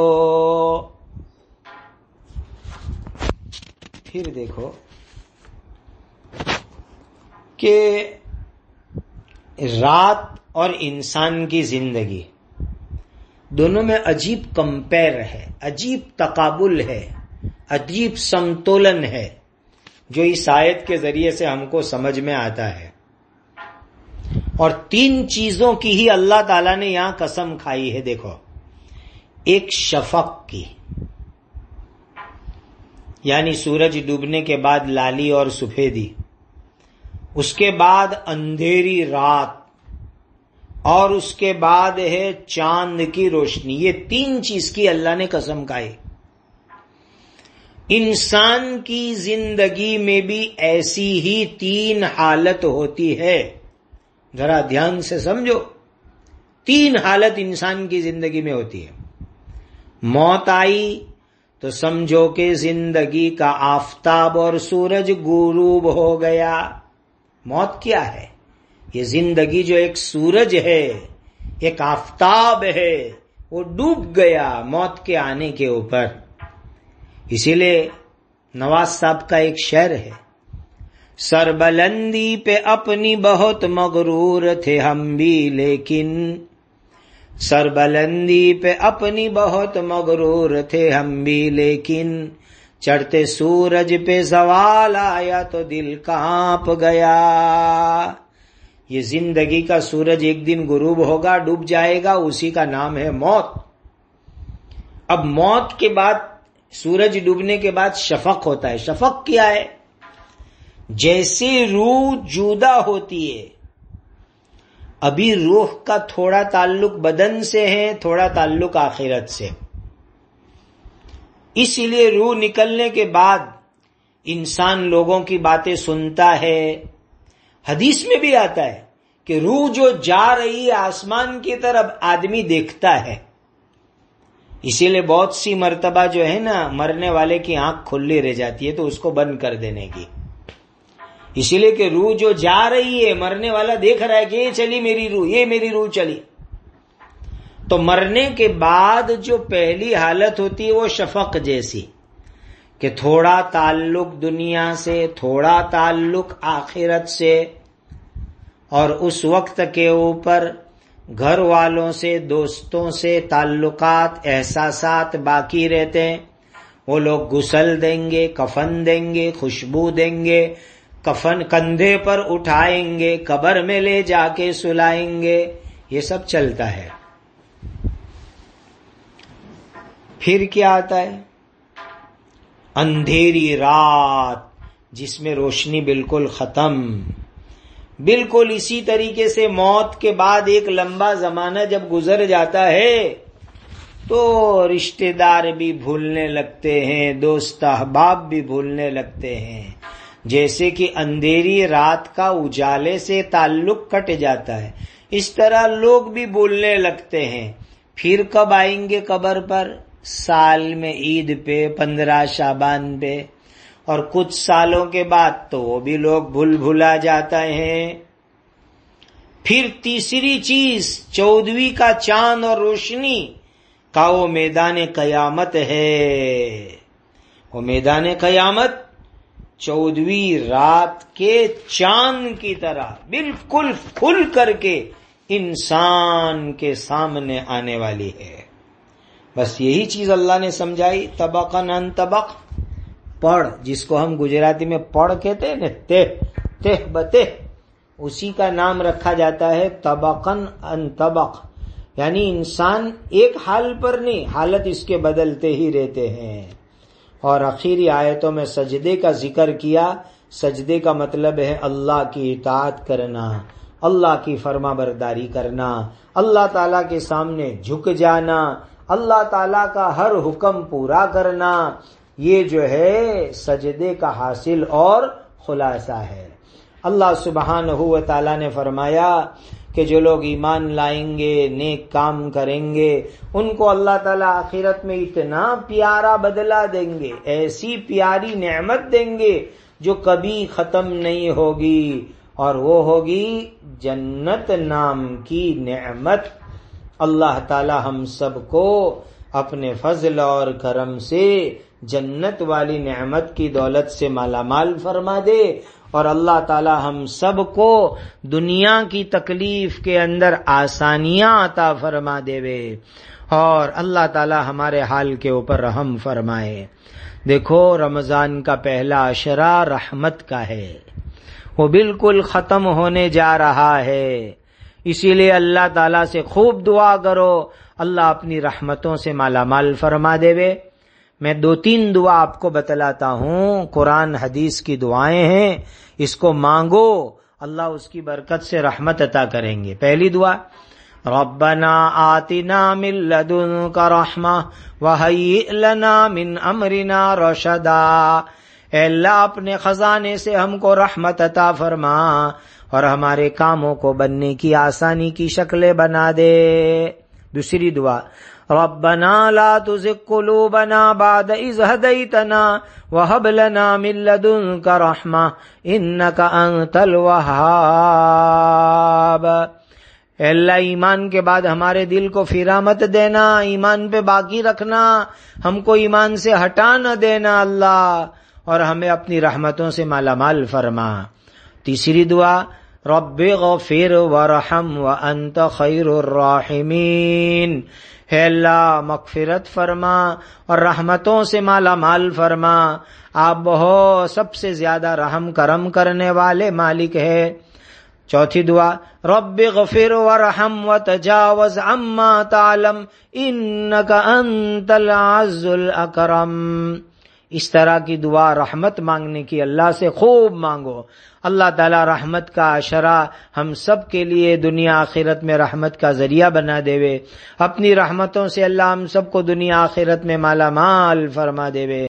پھر دیکھو کہ رات اور انسان کی زندگی دونوں میں عجیب کمپیر ہے، عجیب تقابل ہے، عجیب سمتولن ہے، جو اس آیت کے ذریعے سے ہم کو سمجھ میں آتا ہے۔ اور 3 چیزوں کی ہی اللہ تعالیٰ نے یہاں قسم کھائی ہے۔ دیکھو، ایک شفق کی، یعنی سورج ڈوبنے کے بعد لالی اور سفیدی، اس کے بعد اندھیری رات، اور اس کے بعد ہے چاند کی روشنی۔ یہ 3 چیز کی اللہ نے قسم کھائی۔ انسان کی زندگی میں بھی ایسی ہی 3 حالت ہوتی ہے، ذرا دھیان سے سمجھو۔ 3 حالت انسان کی زندگی میں ہوتی ہے۔ موت آئی تو سمجھو کہ زندگی کا آفتاب اور سورج غروب ہو گیا۔ موت کیا ہے؟ یہ زندگی جو ایک سورج ہے، ایک آفتاب ہے، وہ ڈوب گیا موت کے آنے کے اوپر۔ اسی لیے نواز صاحب کا ایک شعر ہے، سربلندی پہ اپنی بہت مغرور تھے ہم بھی، لیکن سربلندی پہ اپنی بہت مغرور تھے ہم بھی، لیکن چڑھتے سورج پہ زوال آیا تو دل کانپ گیا۔ یہ زندگی کا سورج ایک دن غروب ہوگا، ڈوب جائے گا، اسی کا نام ہے موت۔ اب موت کے بعد، سورج ڈوبنے کے بعد شفق ہوتا ہے۔ شفق کیا ہے؟ جیسے روح جدا ہوتی ہے، ابھی روح کا تھوڑا تعلق بدن سے ہے، تھوڑا تعلق آخرت سے، اسی لیے روح نکلنے کے بعد انسان لوگوں کی باتیں سنتا ہے۔ حدیث میں بھی آتا ہے کہ روح جو جا رہی ہے آسمان کی طرف، آدمی دیکھتا ہے، اسی لیے بہت سی مرتبہ جو ہے نا مرنے والے کی آنکھ کھلی رہ جاتی ہے تو اس کو بند کر دینے کی، اسی لیے کہ روح جو جا رہی ہے، مرنے والا دیکھ رہا ہے کہ یہ چلی میری روح، یہ میری روح چلی. تو مرنے کے بعد جو پہلی حالت ہوتی ہے وہ شفق جیسی، کہ تھوڑا تعلق دنیا سے، تھوڑا تعلق آخرت سے، اور اس وقت کے اوپر گھر والوں سے، دوستوں سے تعلقات، احساسات باقی رہتے ہیں. وہ لوگ غسل دیں گے، کفن دیں گے، خوشبو دیں گے، کفن کندھے پر اٹھائیں گے، قبر میں لے جا کے سلائیں گے، یہ سب چلتا ہے. پھر کیا آتا ہے؟ اندھیری رات جس میں روشنی بالکل ختم. بالکل اسی طریقے سے موت کے بعد ایک لمبا زمانہ جب گزر جاتا ہے تو رشتہ دار بھی بھولنے لگتے ہیں، دوست احباب بھی بھولنے لگتے ہیں. جیسے کہ اندھیری رات کا اجالے سے تعلق کٹ جاتا ہے، اس طرح لوگ بھی بھولنے لگتے ہیں. پھر کب آئیں گے قبر پر؟ سال میں عید پہ، 15 شعبان پہ، اور کچھ سالوں کے بعد تو وہ بھی لوگ بھلا جاتا ہے. پھر تیسری چیز 14ویں کا چاند اور روشنی کا وہ میدان قیامت ہے. وہ میدان قیامت 14ویں رات کے چاند کی طرح بالکل کھل کر کے انسان کے سامنے آنے والی ہے. بس یہی چیز اللہ نے سمجھائی. طبقاً ان طبق، پڑھ، جس کو ہم گجراتی میں پڑھ کہتے ہیں نا، تہ بتہ، اسی کا نام رکھا جاتا ہے طبقاً ان طبق. یعنی انسان ایک حال پر نہیں، حالت اس کے بدلتے ہی رہتے ہیں. اور آخری آیتوں میں سجدے کا ذکر کیا. سجدے کا مطلب ہے اللہ کی اطاعت کرنا، اللہ کی فرما برداری کرنا، اللہ تعالیٰ کے سامنے جھک جانا، اللہ تعالیٰ کا ہر حکم پورا کرنا. یہ جو ہے سجدے کا حاصل اور خلاصہ ہے. اللہ سبحانہ و تعالیٰ نے فرمایا کہ جو لوگ ایمان لائیں گے، نیک کام کریں گے، ان کو اللہ تعالیٰ آخرت میں اتنا پیارا بدلہ دیں گے، ایسی پیاری نعمت دیں گے جو کبھی ختم نہیں ہوگی، اور وہ ہوگی جنت نام کی نعمت. اللہ تعالیٰ ہم سب کو اپنے فضل اور کرم سے جنت والی نعمت کی دولت سے مالا مال فرما دے، اور اللہ تعالیٰ ہم سب کو دنیا کی تکلیف کے اندر آسانیاں عطا فرما دے، اور اللہ تعالیٰ ہمارے حال کے اوپر رحم فرمائے. دیکھو رمضان کا پہلا عشرہ رحمت کا ہے، وہ بالکل ختم ہونے جا رہا ہے. اسی لیے اللہ تعالیٰ سے خوب دعا کرو، اللہ اپنی رحمتوں سے مالا مال فرما دے. میں 2-3 دعا آپ کو بتلاتا ہوں، قرآن حدیث کی دعائیں ہیں، اس کو مانگو، اللہ اس کی برکت سے رحمت عطا کریں گے. پہلی دعا، ربنا آتنا من لدنک رحمہ وہیئ لنا من امرنا رشدا. اے اللہ اپنے خزانے سے ہم کو رحمت عطا فرما اور ہمارے کاموں کو بننے کی آسانی کی شکلیں بنا دے. دوسری دعا، ربنا لا تزغ قلوبنا بعد اذ ہدیتنا وہب لنا من لدنک رحمہ انک انت الوہاب. اے اللہ ایمان کے بعد ہمارے دل کو پھرا مت دینا، ایمان پہ باقی رکھنا، ہم کو ایمان سے ہٹا نہ دینا اللہ، اور ہمیں اپنی رحمتوں سے مالا مال فرما. تیسری دعا، رب اغفر ورحم وانت خیر الراحمین. اے اللہ مغفرت فرما اور رحمتوں سے مالا مال فرما، آپ بہت سب سے زیادہ رحم کرم کرنے والے مالک ہے. چوتھی دعا، رب اغفر ورحم وتجاوز عما تعلم انک انت العز الاکرم. اس طرح کی دعا رحمت مانگنے کی اللہ سے خوب مانگو. اللہ تعالی رحمت کا عشرہ ہم سب کے لیے دنیا آخرت میں رحمت کا ذریعہ بنا دے. اپنی رحمتوں سے اللہ ہم سب کو دنیا آخرت میں مالا مال فرما دے.